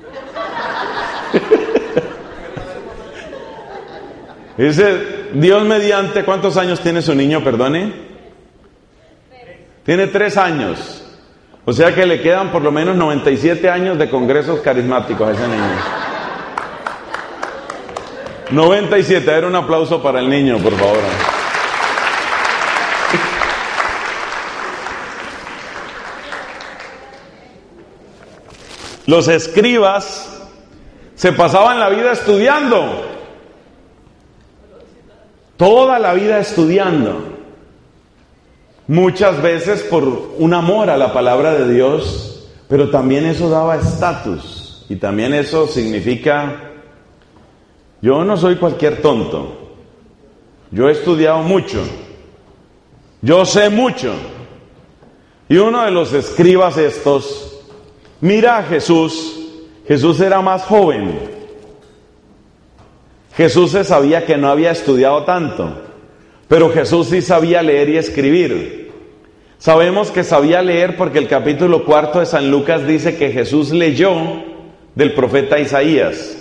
Dice, Dios mediante, ¿cuántos años tiene su niño, perdone? Tiene tres años. O sea que le quedan por lo menos noventa y siete años de congresos carismáticos a ese niño. noventa y siete, a ver, un aplauso para el niño, por favor. Los escribas se pasaban la vida estudiando. Toda la vida estudiando. Muchas veces por un amor a la palabra de Dios, pero también eso daba estatus. Y también eso significa, yo no soy cualquier tonto. Yo he estudiado mucho. Yo sé mucho. Y uno de los escribas estos, mira a Jesús. Jesús era más joven. Jesús se sabía que no había estudiado tanto, pero Jesús sí sabía leer y escribir. Sabemos que sabía leer porque el capítulo cuarto de San Lucas dice que Jesús leyó del profeta Isaías.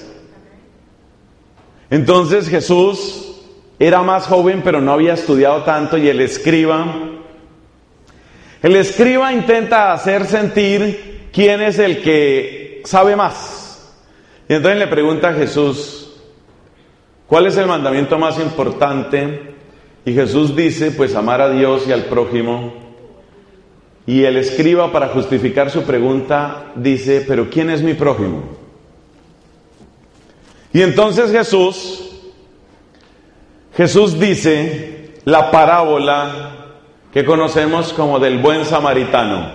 Entonces Jesús era más joven, pero no había estudiado tanto, y el escriba, el escriba intenta hacer sentir quién es el que sabe más. Y entonces le pregunta a Jesús, ¿cuál es el mandamiento más importante? Y Jesús dice, pues amar a Dios y al prójimo. Y el escriba, para justificar su pregunta, dice, pero ¿quién es mi prójimo? Y entonces Jesús, Jesús dice la parábola que conocemos como del buen samaritano.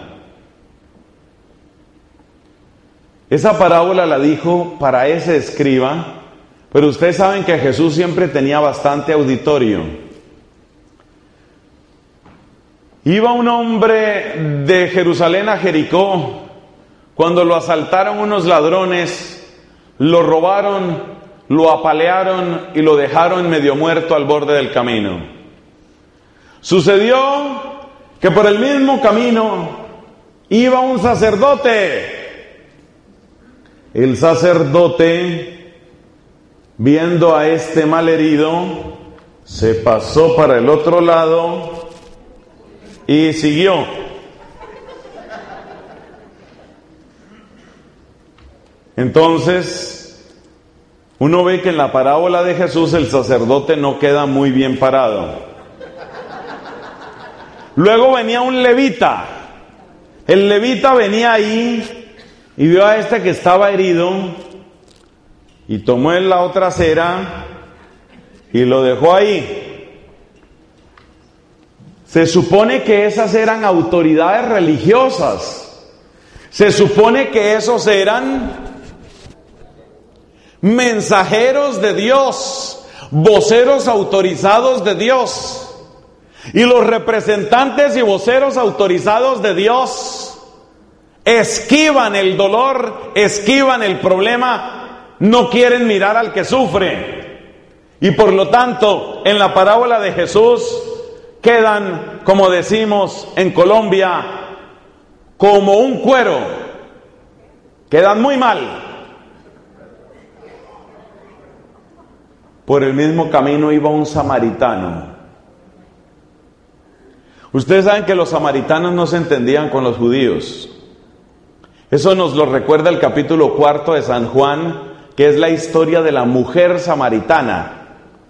Esa parábola la dijo para ese escriba. Pero ustedes saben que Jesús siempre tenía bastante auditorio. Iba un hombre de Jerusalén a Jericó. Cuando lo asaltaron unos ladrones, lo robaron, lo apalearon y lo dejaron medio muerto al borde del camino. Sucedió que por el mismo camino iba un sacerdote. El sacerdote, viendo a este malherido, se pasó para el otro lado y siguió. Entonces, uno ve que en la parábola de Jesús el sacerdote no queda muy bien parado. Luego venía un levita. El levita venía ahí y vio a este que estaba herido, y tomó en la otra acera y lo dejó ahí. Se supone que esas eran autoridades religiosas. Se supone que esos eran mensajeros de Dios, voceros autorizados de Dios. Y los representantes y voceros autorizados de Dios esquivan el dolor, esquivan el problema, no quieren mirar al que sufre. Y por lo tanto, en la parábola de Jesús, quedan, como decimos en Colombia, como un cuero. Quedan muy mal. Por el mismo camino iba un samaritano. Ustedes saben que los samaritanos no se entendían con los judíos. Eso nos lo recuerda el capítulo cuarto de San Juan, que es la historia de la mujer samaritana.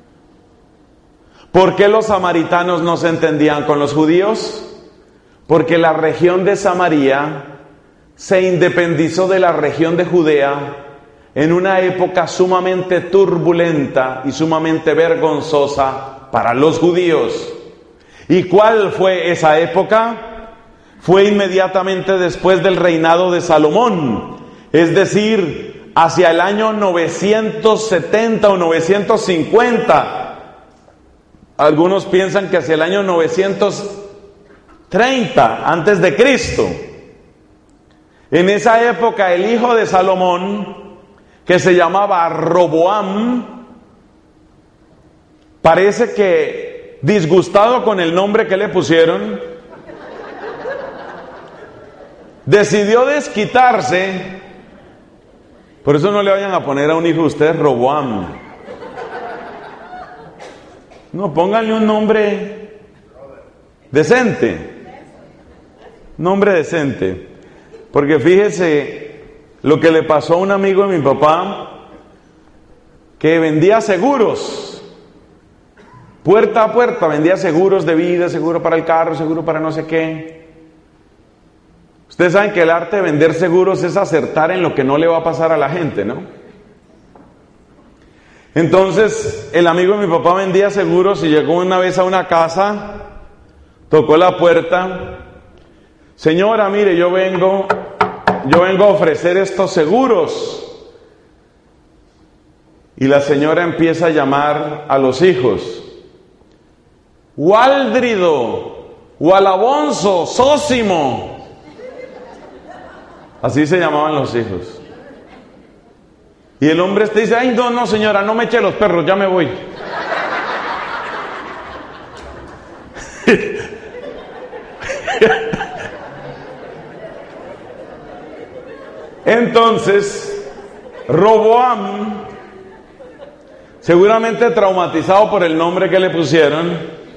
¿Por qué los samaritanos no se entendían con los judíos? Porque la región de Samaria se independizó de la región de Judea en una época sumamente turbulenta y sumamente vergonzosa para los judíos. ¿Y cuál fue esa época? Fue inmediatamente después del reinado de Salomón, es decir, hacia el año novecientos setenta o novecientos cincuenta. Algunos piensan que hacia el año novecientos treinta antes de Cristo. En esa época el hijo de Salomón, que se llamaba Roboam, parece que disgustado con el nombre que le pusieron, decidió desquitarse. Por eso no le vayan a poner a un hijo de ustedes Roboam. No, pónganle un nombre decente. Nombre decente. Porque fíjese lo que le pasó a un amigo de mi papá, que vendía seguros. Puerta a puerta vendía seguros de vida, seguro para el carro, seguro para no sé qué. Ustedes saben que el arte de vender seguros es acertar en lo que no le va a pasar a la gente, ¿no? Entonces, el amigo de mi papá vendía seguros y llegó una vez a una casa, tocó la puerta. Señora, mire, yo vengo, yo vengo a ofrecer estos seguros. Y la señora empieza a llamar a los hijos. Waldrido, Walabonso, Sósimo. Así se llamaban los hijos. Y el hombre este dice, ay, no, no señora, no me eche los perros, ya me voy. Entonces, Roboam, seguramente traumatizado por el nombre que le pusieron,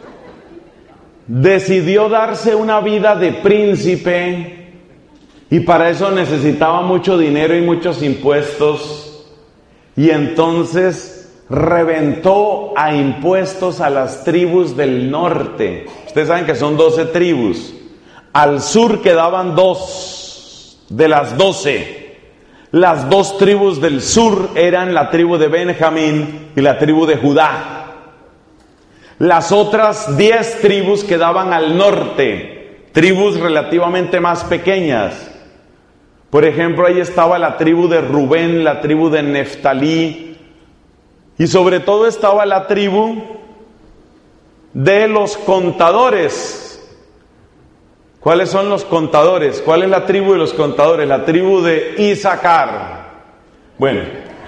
decidió darse una vida de príncipe y para eso necesitaba mucho dinero y muchos impuestos. Y entonces reventó a impuestos a las tribus del norte. Ustedes saben que son doce tribus. Al sur quedaban dos de las doce. Las dos tribus del sur eran la tribu de Benjamín y la tribu de Judá. Las otras diez tribus quedaban al norte, tribus relativamente más pequeñas. Por ejemplo, ahí estaba la tribu de Rubén, la tribu de Neftalí, y sobre todo estaba la tribu de los contadores. ¿Cuáles son los contadores? ¿Cuál es la tribu de los contadores? La tribu de Isaacar. Bueno.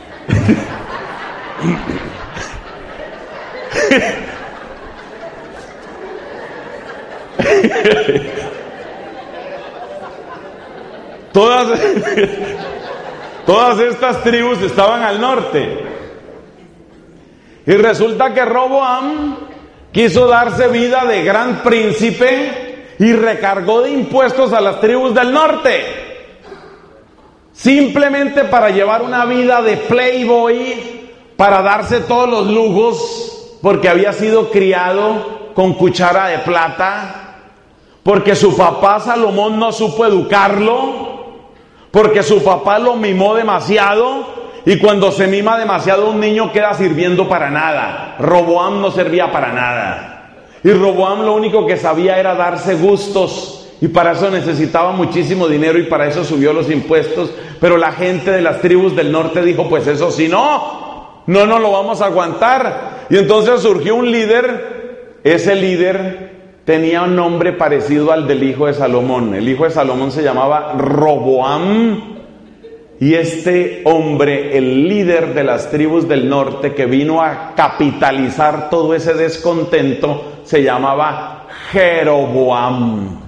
Todas, todas estas tribus estaban al norte. Y resulta que Roboam quiso darse vida de gran príncipe y recargó de impuestos a las tribus del norte. Simplemente para llevar una vida de playboy, para darse todos los lujos, porque había sido criado con cuchara de plata, porque su papá Salomón no supo educarlo, porque su papá lo mimó demasiado, y cuando se mima demasiado un niño queda sirviendo para nada. Roboam no servía para nada. Y Roboam lo único que sabía era darse gustos, y para eso necesitaba muchísimo dinero, y para eso subió los impuestos. Pero la gente de las tribus del norte dijo, pues eso sí, no, no nos lo vamos a aguantar. Y entonces surgió un líder. Ese líder tenía un nombre parecido al del hijo de Salomón. El hijo de Salomón se llamaba Roboam. Y este hombre, el líder de las tribus del norte, que vino a capitalizar todo ese descontento, se llamaba Jeroboam.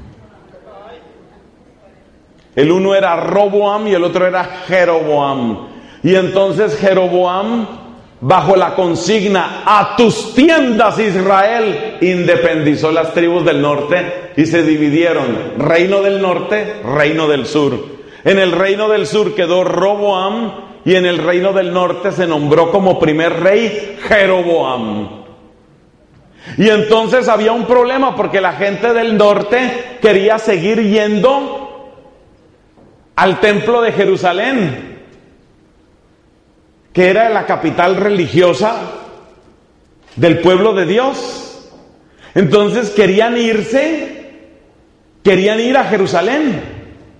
El uno era Roboam y el otro era Jeroboam. Y entonces Jeroboam, bajo la consigna, a tus tiendas Israel, independizó las tribus del norte y se dividieron, reino del norte, reino del sur. En el reino del sur quedó Roboam y en el reino del norte se nombró como primer rey Jeroboam. Y entonces había un problema porque la gente del norte quería seguir yendo al templo de Jerusalén, que era la capital religiosa del pueblo de Dios. Entonces querían irse, querían ir a Jerusalén.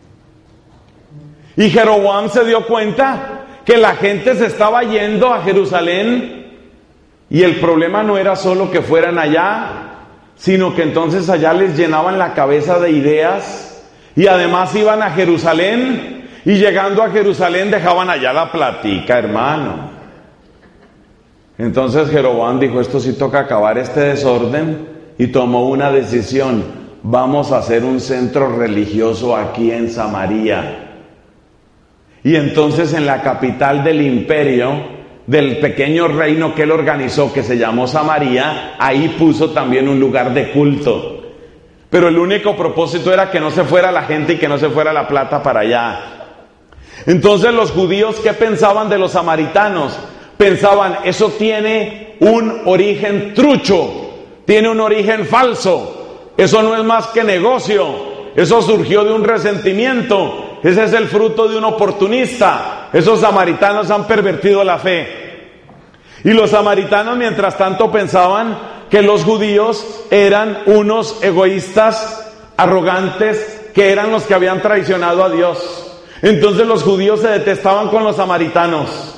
Y Jeroboam se dio cuenta que la gente se estaba yendo a Jerusalén, y el problema no era solo que fueran allá, sino que entonces allá les llenaban la cabeza de ideas, y además iban a Jerusalén, y llegando a Jerusalén dejaban allá la platica, hermano. Entonces Jeroboam dijo, esto sí toca acabar este desorden, y tomó una decisión: vamos a hacer un centro religioso aquí en Samaria. Y entonces en la capital del imperio, del pequeño reino que él organizó, que se llamó Samaria, ahí puso también un lugar de culto. Pero el único propósito era que no se fuera la gente y que no se fuera la plata para allá. Entonces los judíos, ¿qué pensaban de los samaritanos? Pensaban, eso tiene un origen trucho, tiene un origen falso, eso no es más que negocio. Eso surgió de un resentimiento. Ese es el fruto de un oportunista. Esos samaritanos han pervertido la fe. Y los samaritanos, mientras tanto, pensaban que los judíos eran unos egoístas, arrogantes, que eran los que habían traicionado a Dios. Entonces los judíos se detestaban con los samaritanos.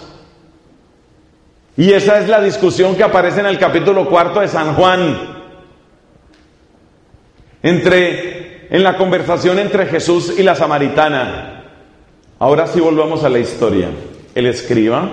Y esa es la discusión que aparece en el capítulo cuarto de San Juan. Entre, en la conversación entre Jesús y la samaritana. Ahora sí volvamos a la historia. El escriba,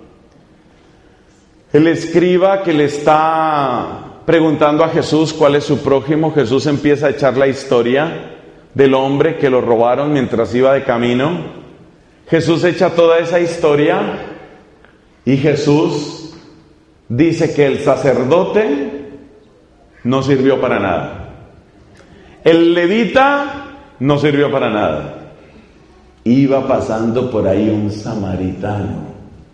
el escriba que le está preguntando a Jesús cuál es su prójimo, Jesús empieza a echar la historia del hombre que lo robaron mientras iba de camino. Jesús echa toda esa historia y Jesús dice que el sacerdote no sirvió para nada. El levita no sirvió para nada. Iba pasando por ahí un samaritano.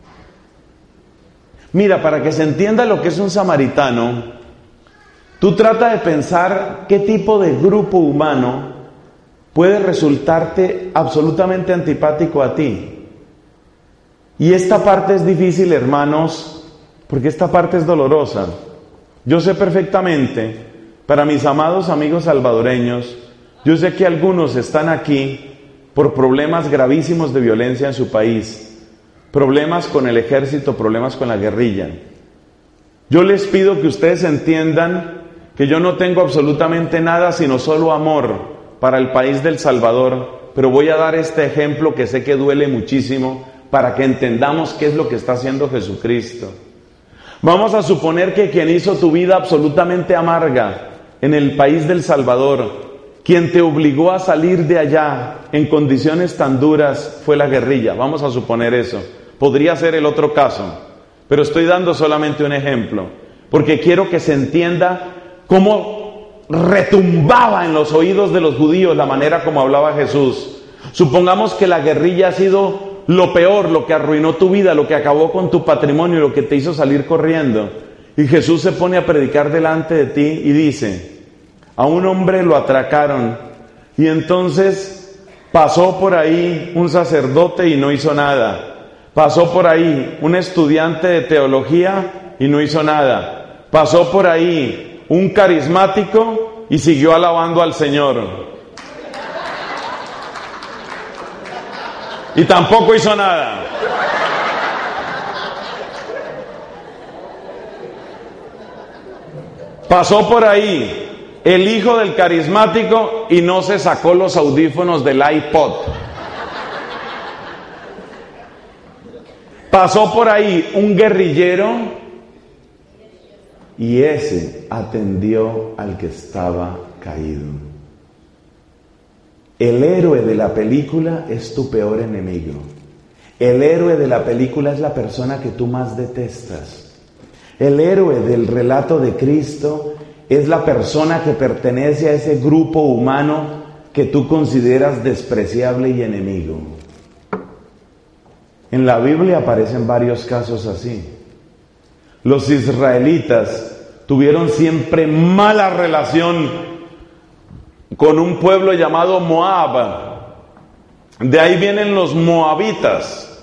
Mira, para que se entienda lo que es un samaritano, tú trata de pensar qué tipo de grupo humano puede resultarte absolutamente antipático a ti. Y esta parte es difícil, hermanos, porque esta parte es dolorosa. Yo sé perfectamente, para mis amados amigos salvadoreños, yo sé que algunos están aquí por problemas gravísimos de violencia en su país, problemas con el ejército, problemas con la guerrilla. Yo les pido que ustedes entiendan que yo no tengo absolutamente nada sino solo amor para el país del Salvador, pero voy a dar este ejemplo que sé que duele muchísimo para que entendamos qué es lo que está haciendo Jesucristo. Vamos a suponer que quien hizo tu vida absolutamente amarga en el país del Salvador, quien te obligó a salir de allá en condiciones tan duras fue la guerrilla. Vamos a suponer eso. Podría ser el otro caso, pero estoy dando solamente un ejemplo, porque quiero que se entienda cómo retumbaba en los oídos de los judíos la manera como hablaba Jesús. Supongamos que la guerrilla ha sido lo peor, lo que arruinó tu vida, lo que acabó con tu patrimonio, lo que te hizo salir corriendo. Y Jesús se pone a predicar delante de ti y dice: a un hombre lo atracaron y entonces pasó por ahí un sacerdote y no hizo nada. Pasó por ahí un estudiante de teología y no hizo nada. Pasó por ahí un carismático y siguió alabando al Señor. Y tampoco hizo nada. Pasó por ahí el hijo del carismático y no se sacó los audífonos del iPod. Pasó por ahí un guerrillero y ese atendió al que estaba caído. El héroe de la película es tu peor enemigo. El héroe de la película es la persona que tú más detestas. El héroe del relato de Cristo es la persona que pertenece a ese grupo humano que tú consideras despreciable y enemigo. En la Biblia aparecen varios casos así. Los israelitas tuvieron siempre mala relación con un pueblo llamado Moab. De ahí vienen los moabitas.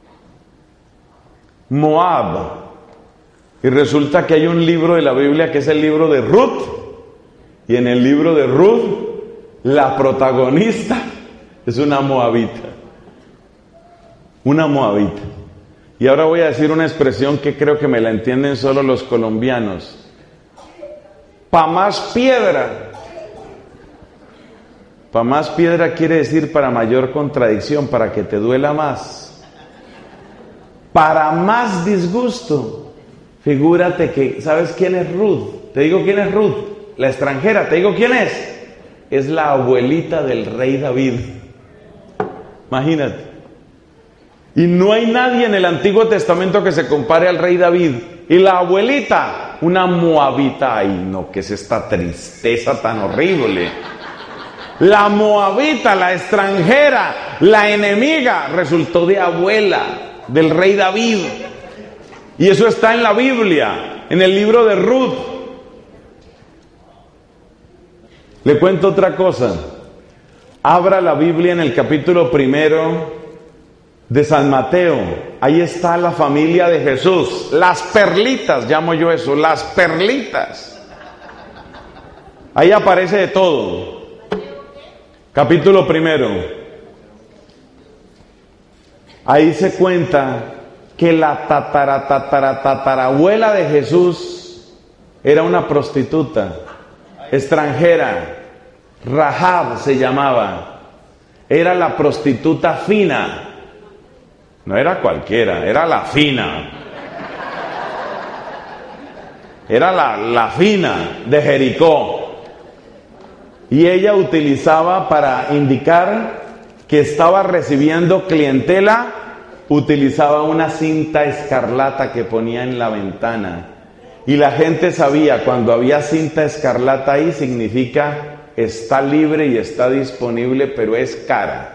Moab. Y resulta que hay un libro de la Biblia que es el libro de Ruth. Y en el libro de Ruth, la protagonista es una moabita. Una moabita. Y ahora voy a decir una expresión que creo que me la entienden solo los colombianos. Pa' más piedra. Pa' más piedra quiere decir para mayor contradicción, para que te duela más. Para más disgusto. Figúrate que, ¿sabes quién es Ruth? Te digo quién es Ruth, la extranjera, te digo quién es. Es la abuelita del rey David. Imagínate. Y no hay nadie en el Antiguo Testamento que se compare al rey David. Y la abuelita, una moabita. Ay, no, ¿qué es esta tristeza tan horrible? La moabita, la extranjera, la enemiga, resultó de abuela del rey David. Y eso está en la Biblia, en el libro de Ruth. Le cuento otra cosa. Abra la Biblia en el capítulo primero de San Mateo. Ahí está la familia de Jesús. Las perlitas, llamo yo eso, las perlitas. Ahí aparece de todo. Capítulo primero. Ahí se cuenta que la tatara, tatara, tatarabuela de Jesús era una prostituta extranjera. Rahab se llamaba. Era la prostituta fina. No era cualquiera, era la fina. Era la, la fina de Jericó. Y ella utilizaba, para indicar que estaba recibiendo clientela, utilizaba una cinta escarlata que ponía en la ventana. Y la gente sabía, cuando había cinta escarlata ahí, significa está libre y está disponible, pero es cara.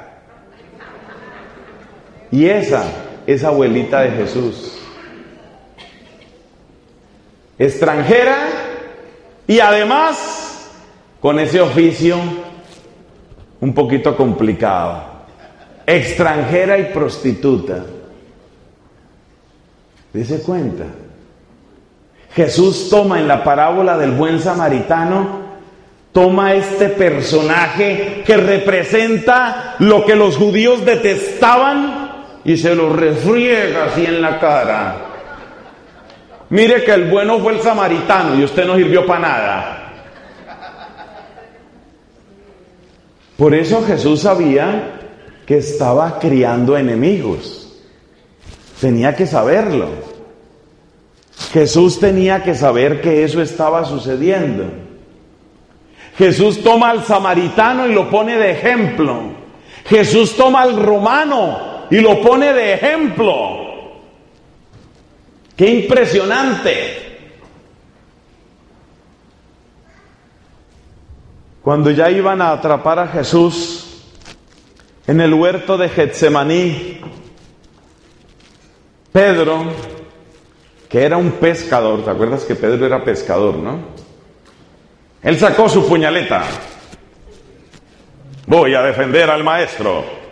Y esa es abuelita de Jesús. Extranjera y además con ese oficio un poquito complicado. Extranjera y prostituta. ¿Dese cuenta? Jesús toma en la parábola del buen samaritano, toma este personaje que representa lo que los judíos detestaban y se lo refriega así en la cara. Mire que el bueno fue el samaritano y usted no sirvió para nada. Por eso Jesús sabía que estaba criando enemigos. Tenía que saberlo. Jesús tenía que saber que eso estaba sucediendo. Jesús toma al samaritano y lo pone de ejemplo. Jesús toma al romano y lo pone de ejemplo. ¡Qué impresionante! Cuando ya iban a atrapar a Jesús en el huerto de Getsemaní, Pedro, que era un pescador, ¿te acuerdas que Pedro era pescador, no? Él sacó su puñaleta. Voy a defender al maestro.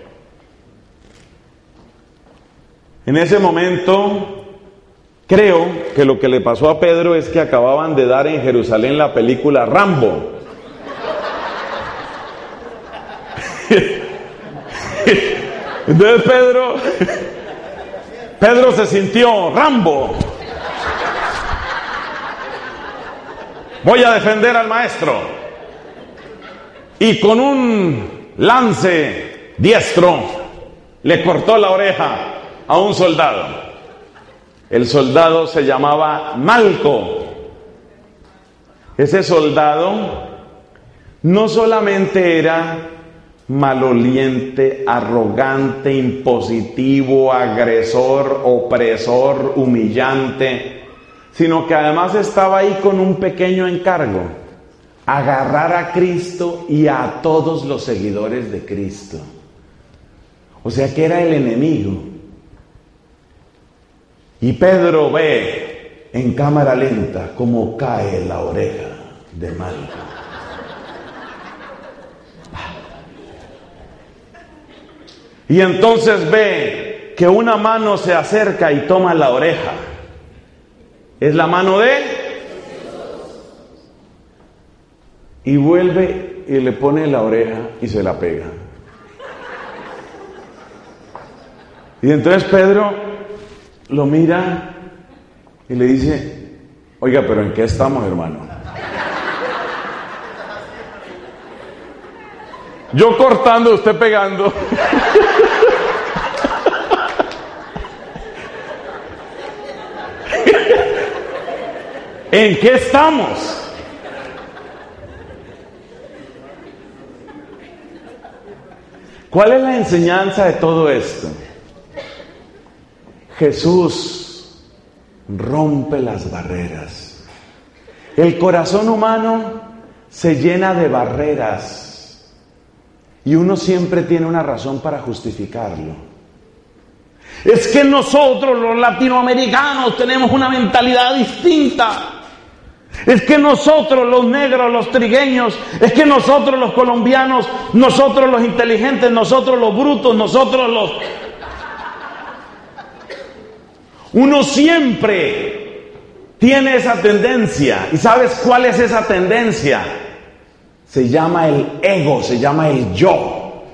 En ese momento, creo que lo que le pasó a Pedro es que acababan de dar en Jerusalén la película Rambo. Entonces Pedro, Pedro se sintió Rambo. Voy a defender al maestro. Y con un lance diestro le cortó la oreja a un soldado. El soldado se llamaba Malco. Ese soldado no solamente era maloliente, arrogante, impositivo, agresor, opresor, humillante, sino que además estaba ahí con un pequeño encargo: agarrar a Cristo y a todos los seguidores de Cristo. O sea que era el enemigo. Y Pedro ve en cámara lenta cómo cae la oreja de Malco. Y entonces ve que una mano se acerca y toma la oreja. Es la mano de Jesús. Y vuelve y le pone la oreja y se la pega. Y entonces Pedro lo mira y le dice: oiga, pero ¿en qué estamos, hermano? Yo cortando, usted pegando. ¿En qué estamos? ¿Cuál es la enseñanza de todo esto? Jesús rompe las barreras. El corazón humano se llena de barreras y uno siempre tiene una razón para justificarlo. Es que nosotros los latinoamericanos tenemos una mentalidad distinta. Es que nosotros los negros, los trigueños, es que nosotros los colombianos, nosotros los inteligentes, nosotros los brutos, nosotros los... Uno siempre tiene esa tendencia. ¿Y sabes cuál es esa tendencia? Se llama el ego, se llama el yo.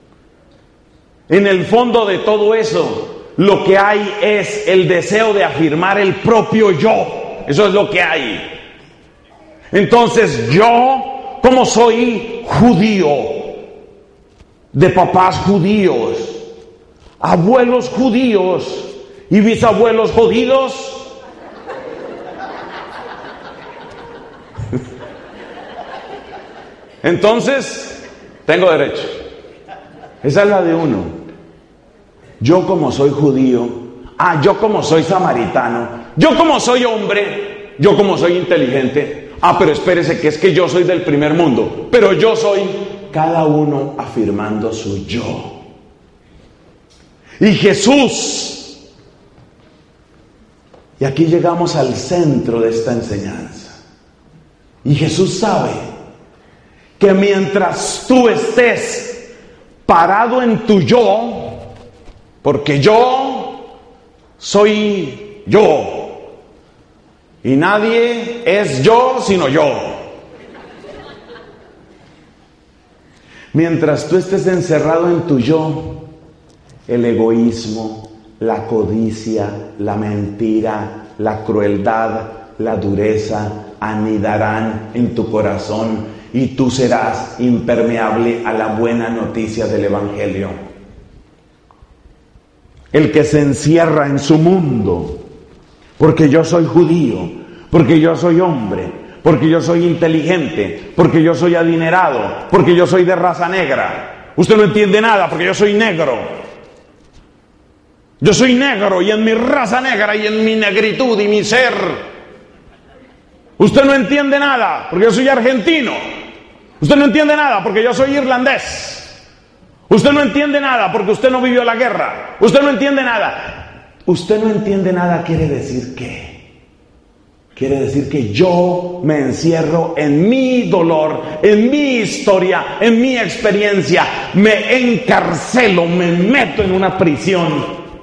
En el fondo de todo eso, lo que hay es el deseo de afirmar el propio yo. Eso es lo que hay. Entonces yo, como soy judío, de papás judíos, abuelos judíos y bisabuelos jodidos, entonces tengo derecho. Esa es la de uno. Yo como soy judío, ah, yo como soy samaritano, yo como soy hombre, yo como soy inteligente, ah, pero espérese que es que yo soy del primer mundo, pero yo soy, cada uno afirmando su yo. Y Jesús, y aquí llegamos al centro de esta enseñanza, y Jesús sabe que mientras tú estés parado en tu yo, porque yo soy yo, y nadie es yo sino yo. Mientras tú estés encerrado en tu yo, el egoísmo, la codicia, la mentira, la crueldad, la dureza anidarán en tu corazón y tú serás impermeable a la buena noticia del Evangelio. El que se encierra en su mundo, porque yo soy judío, porque yo soy hombre, porque yo soy inteligente, porque yo soy adinerado, porque yo soy de raza negra. Usted no entiende nada porque yo soy negro. Yo soy negro y en mi raza negra y en mi negritud y mi ser. Usted no entiende nada porque yo soy argentino. Usted no entiende nada porque yo soy irlandés. Usted no entiende nada porque usted no vivió la guerra. Usted no entiende nada. Usted no entiende nada quiere decir ¿qué? Quiere decir que yo me encierro en mi dolor, en mi historia, en mi experiencia. Me encarcelo, me meto en una prisión.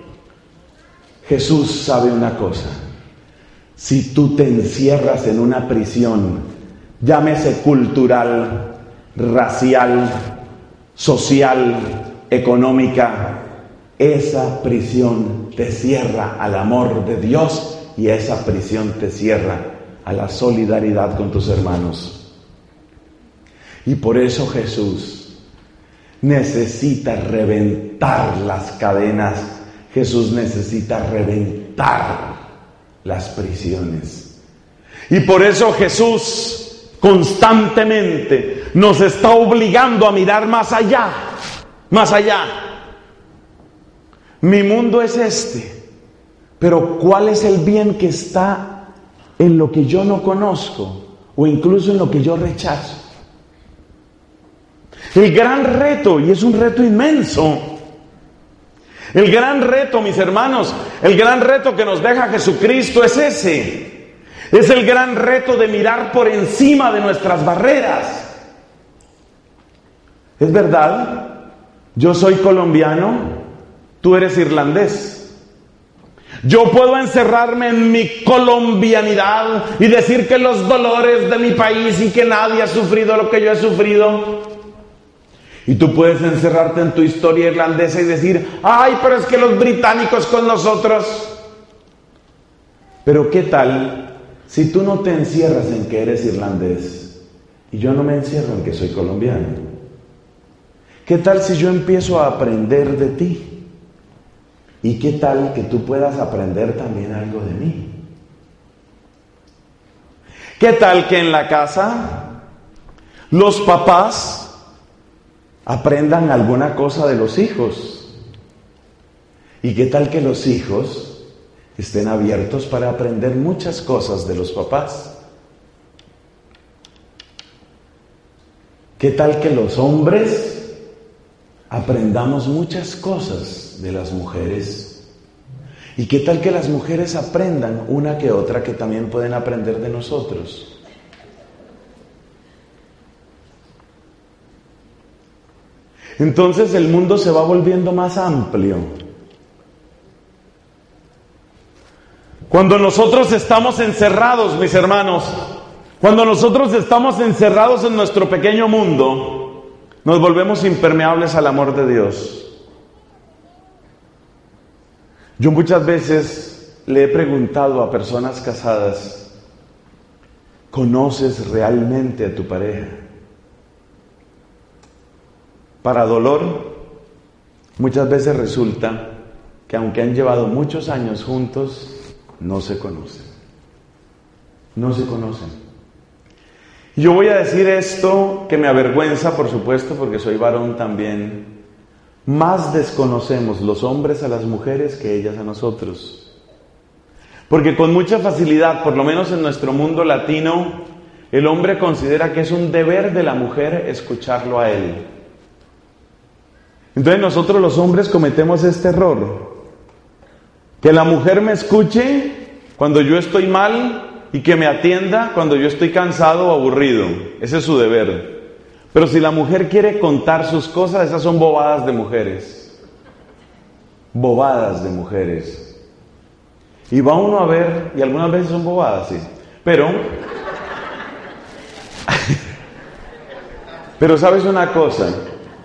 Jesús sabe una cosa. Si tú te encierras en una prisión, llámese cultural, racial, social, económica, esa prisión te cierra al amor de Dios y esa prisión te cierra a la solidaridad con tus hermanos. Y por eso Jesús necesita reventar las cadenas. Jesús necesita reventar las prisiones. Y por eso Jesús constantemente nos está obligando a mirar más allá, más allá. Mi mundo es este, pero ¿cuál es el bien que está en lo que yo no conozco o incluso en lo que yo rechazo? El gran reto, y es un reto inmenso, el gran reto, mis hermanos, el gran reto que nos deja Jesucristo es ese. Es el gran reto de mirar por encima de nuestras barreras. ¿Es verdad? Yo soy colombiano, tú eres irlandés. Yo puedo encerrarme en mi colombianidad y decir que los dolores de mi país y que nadie ha sufrido lo que yo he sufrido. Y tú puedes encerrarte en tu historia irlandesa y decir, ay, pero es que los británicos con nosotros. Pero ¿qué tal si tú no te encierras en que eres irlandés y yo no me encierro en que soy colombiano? ¿Qué tal si yo empiezo a aprender de ti? ¿Y qué tal que tú puedas aprender también algo de mí? ¿Qué tal que en la casa los papás aprendan alguna cosa de los hijos? ¿Y qué tal que los hijos estén abiertos para aprender muchas cosas de los papás? ¿Qué tal que los hombres aprendamos muchas cosas de las mujeres? ¿Y qué tal que las mujeres aprendan una que otra que también pueden aprender de nosotros? Entonces el mundo se va volviendo más amplio. Cuando nosotros estamos encerrados, mis hermanos, cuando nosotros estamos encerrados en nuestro pequeño mundo, nos volvemos impermeables al amor de Dios. Yo muchas veces le he preguntado a personas casadas, ¿conoces realmente a tu pareja? Para dolor, muchas veces resulta que aunque han llevado muchos años juntos, no se conocen. No se conocen. Yo voy a decir esto que me avergüenza, por supuesto, porque soy varón también. Más desconocemos los hombres a las mujeres que ellas a nosotros. Porque con mucha facilidad, por lo menos en nuestro mundo latino, el hombre considera que es un deber de la mujer escucharlo a él. Entonces nosotros los hombres cometemos este error. Que la mujer me escuche cuando yo estoy mal y que me atienda cuando yo estoy cansado o aburrido. Ese es su deber. Pero si la mujer quiere contar sus cosas, esas son bobadas de mujeres. Bobadas de mujeres. Y va uno a ver, y algunas veces son bobadas, sí. Pero, pero sabes una cosa.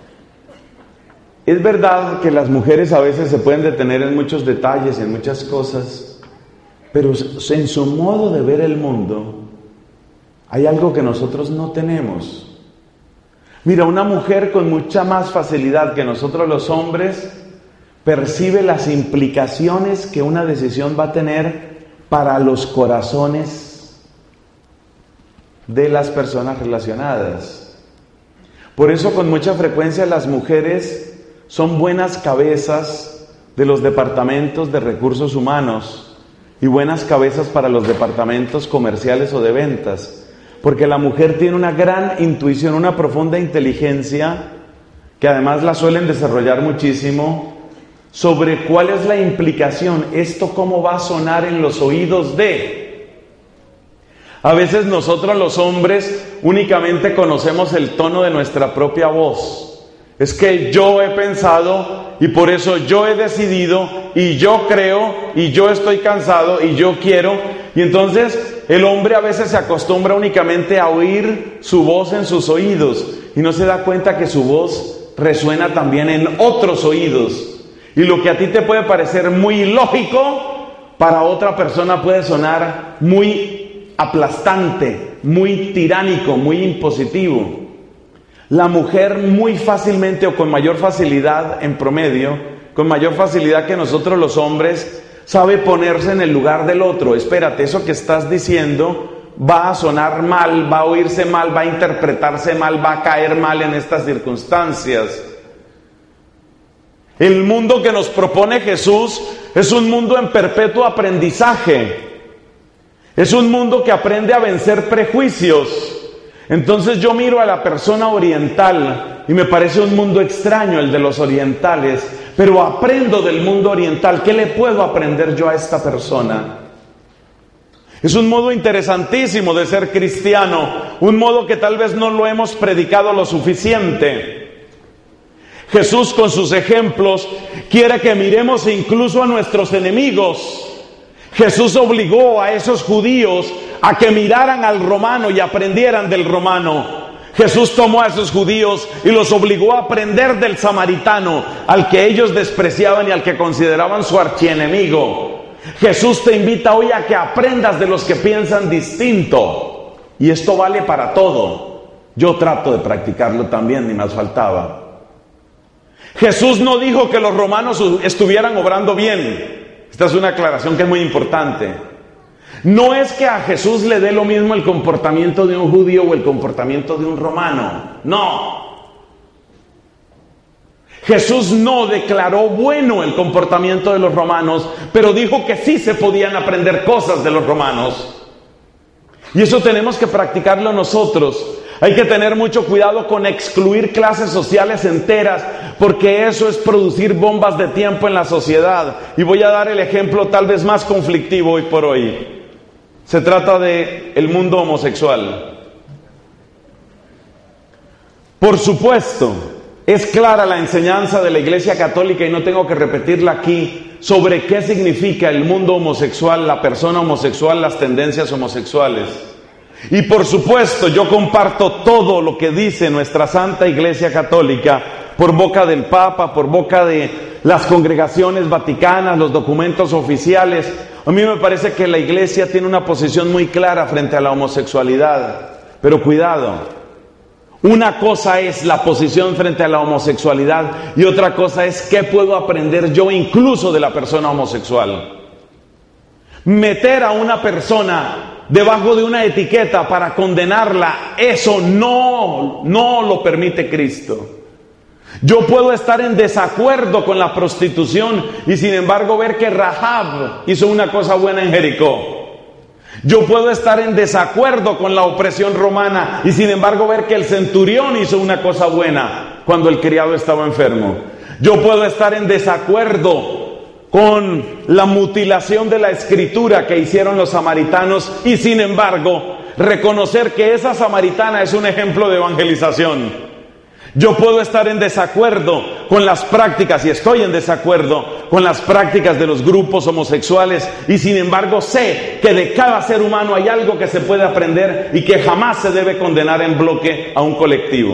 Es verdad que las mujeres a veces se pueden detener en muchos detalles, en muchas cosas, pero en su modo de ver el mundo hay algo que nosotros no tenemos. Mira, una mujer con mucha más facilidad que nosotros los hombres percibe las implicaciones que una decisión va a tener para los corazones de las personas relacionadas. Por eso con mucha frecuencia las mujeres son buenas cabezas de los departamentos de recursos humanos y buenas cabezas para los departamentos comerciales o de ventas, porque la mujer tiene una gran intuición, una profunda inteligencia, que además la suelen desarrollar muchísimo, sobre cuál es la implicación, esto cómo va a sonar en los oídos de. A veces nosotros los hombres únicamente conocemos el tono de nuestra propia voz. Es que yo he pensado y por eso yo he decidido y yo creo y yo estoy cansado y yo quiero. Y entonces el hombre a veces se acostumbra únicamente a oír su voz en sus oídos y no se da cuenta que su voz resuena también en otros oídos. Y lo que a ti te puede parecer muy lógico, para otra persona puede sonar muy aplastante, muy tiránico, muy impositivo. La mujer muy fácilmente o con mayor facilidad en promedio, con mayor facilidad que nosotros los hombres, sabe ponerse en el lugar del otro. Espérate, eso que estás diciendo va a sonar mal, va a oírse mal, va a interpretarse mal, va a caer mal en estas circunstancias. El mundo que nos propone Jesús es un mundo en perpetuo aprendizaje. Es un mundo que aprende a vencer prejuicios. Entonces yo miro a la persona oriental y me parece un mundo extraño el de los orientales, pero aprendo del mundo oriental. ¿Qué le puedo aprender yo a esta persona? Es un modo interesantísimo de ser cristiano, un modo que tal vez no lo hemos predicado lo suficiente. Jesús con sus ejemplos quiere que miremos incluso a nuestros enemigos. Jesús obligó a esos judíos a que miraran al romano y aprendieran del romano. Jesús tomó a esos judíos y los obligó a aprender del samaritano, al que ellos despreciaban y al que consideraban su archienemigo. Jesús te invita hoy a que aprendas de los que piensan distinto. Y esto vale para todo. Yo trato de practicarlo también, ni más faltaba. Jesús no dijo que los romanos estuvieran obrando bien. Esta es una aclaración que es muy importante. No es que a Jesús le dé lo mismo el comportamiento de un judío o el comportamiento de un romano. No. Jesús no declaró bueno el comportamiento de los romanos, pero dijo que sí se podían aprender cosas de los romanos. Y eso tenemos que practicarlo nosotros. Hay que tener mucho cuidado con excluir clases sociales enteras, porque eso es producir bombas de tiempo en la sociedad. Y voy a dar el ejemplo tal vez más conflictivo hoy por hoy. Se trata de el mundo homosexual. Por supuesto, es clara la enseñanza de la Iglesia Católica, y no tengo que repetirla aquí, sobre qué significa el mundo homosexual, la persona homosexual, las tendencias homosexuales. Y por supuesto, yo comparto todo lo que dice nuestra Santa Iglesia Católica por boca del Papa, por boca de las congregaciones vaticanas, los documentos oficiales. A mí me parece que la Iglesia tiene una posición muy clara frente a la homosexualidad. Pero cuidado, una cosa es la posición frente a la homosexualidad y otra cosa es qué puedo aprender yo incluso de la persona homosexual. Meter a una persona debajo de una etiqueta para condenarla, eso no, no lo permite Cristo. Yo puedo estar en desacuerdo con la prostitución y sin embargo ver que Rahab hizo una cosa buena en Jericó. Yo puedo estar en desacuerdo con la opresión romana y sin embargo ver que el centurión hizo una cosa buena cuando el criado estaba enfermo. Yo puedo estar en desacuerdo con la mutilación de la escritura que hicieron los samaritanos y sin embargo reconocer que esa samaritana es un ejemplo de evangelización. Yo puedo estar en desacuerdo con las prácticas, y estoy en desacuerdo con las prácticas de los grupos homosexuales, y sin embargo sé que de cada ser humano hay algo que se puede aprender y que jamás se debe condenar en bloque a un colectivo.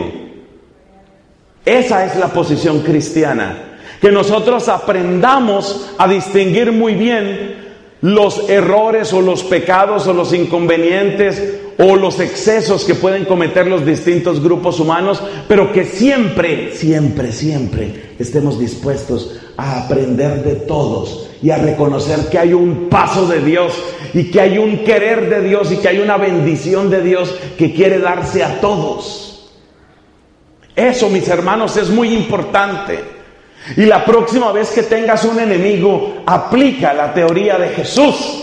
Esa es la posición cristiana. Que nosotros aprendamos a distinguir muy bien los errores o los pecados o los inconvenientes o los excesos que pueden cometer los distintos grupos humanos, pero que siempre, siempre, siempre estemos dispuestos a aprender de todos y a reconocer que hay un paso de Dios y que hay un querer de Dios y que hay una bendición de Dios que quiere darse a todos. Eso, mis hermanos, es muy importante. Y la próxima vez que tengas un enemigo, aplica la teoría de Jesús.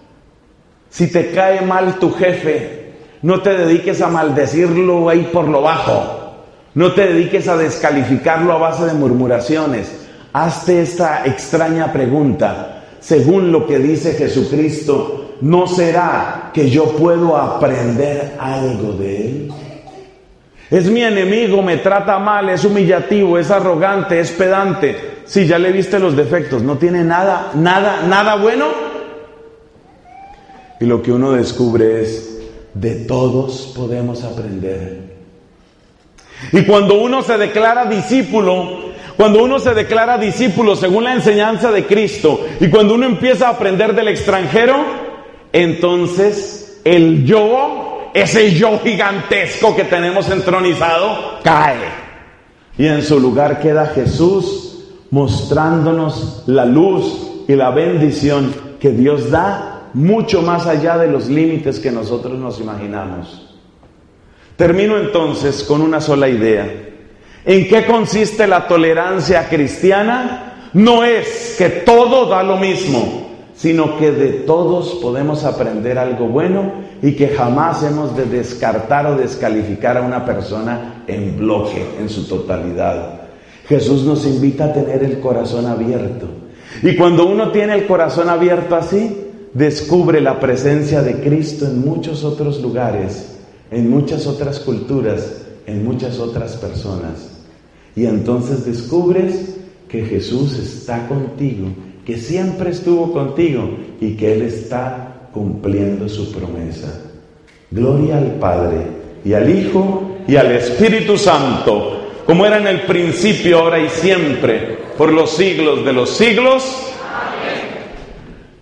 Si te cae mal tu jefe, no te dediques a maldecirlo ahí por lo bajo. No te dediques a descalificarlo a base de murmuraciones. Hazte esta extraña pregunta. Según lo que dice Jesucristo, ¿no será que yo puedo aprender algo de él? Es mi enemigo, me trata mal, es humillativo, es arrogante, es pedante. Sí, ya le viste los defectos, no tiene nada, nada, nada bueno. Y lo que uno descubre es, de todos podemos aprender. Y cuando uno se declara discípulo, cuando uno se declara discípulo según la enseñanza de Cristo, y cuando uno empieza a aprender del extranjero, entonces el yo, ese yo gigantesco que tenemos entronizado, cae. Y en su lugar queda Jesús mostrándonos la luz y la bendición que Dios da mucho más allá de los límites que nosotros nos imaginamos. Termino entonces con una sola idea. ¿En qué consiste la tolerancia cristiana? No es que todo da lo mismo, sino que de todos podemos aprender algo bueno y que jamás hemos de descartar o descalificar a una persona en bloque, en su totalidad. Jesús nos invita a tener el corazón abierto. Y cuando uno tiene el corazón abierto así, descubre la presencia de Cristo en muchos otros lugares, en muchas otras culturas, en muchas otras personas. Y entonces descubres que Jesús está contigo, que siempre estuvo contigo y que Él está cumpliendo su promesa. Gloria al Padre, y al Hijo, y al Espíritu Santo, como era en el principio, ahora y siempre, por los siglos de los siglos.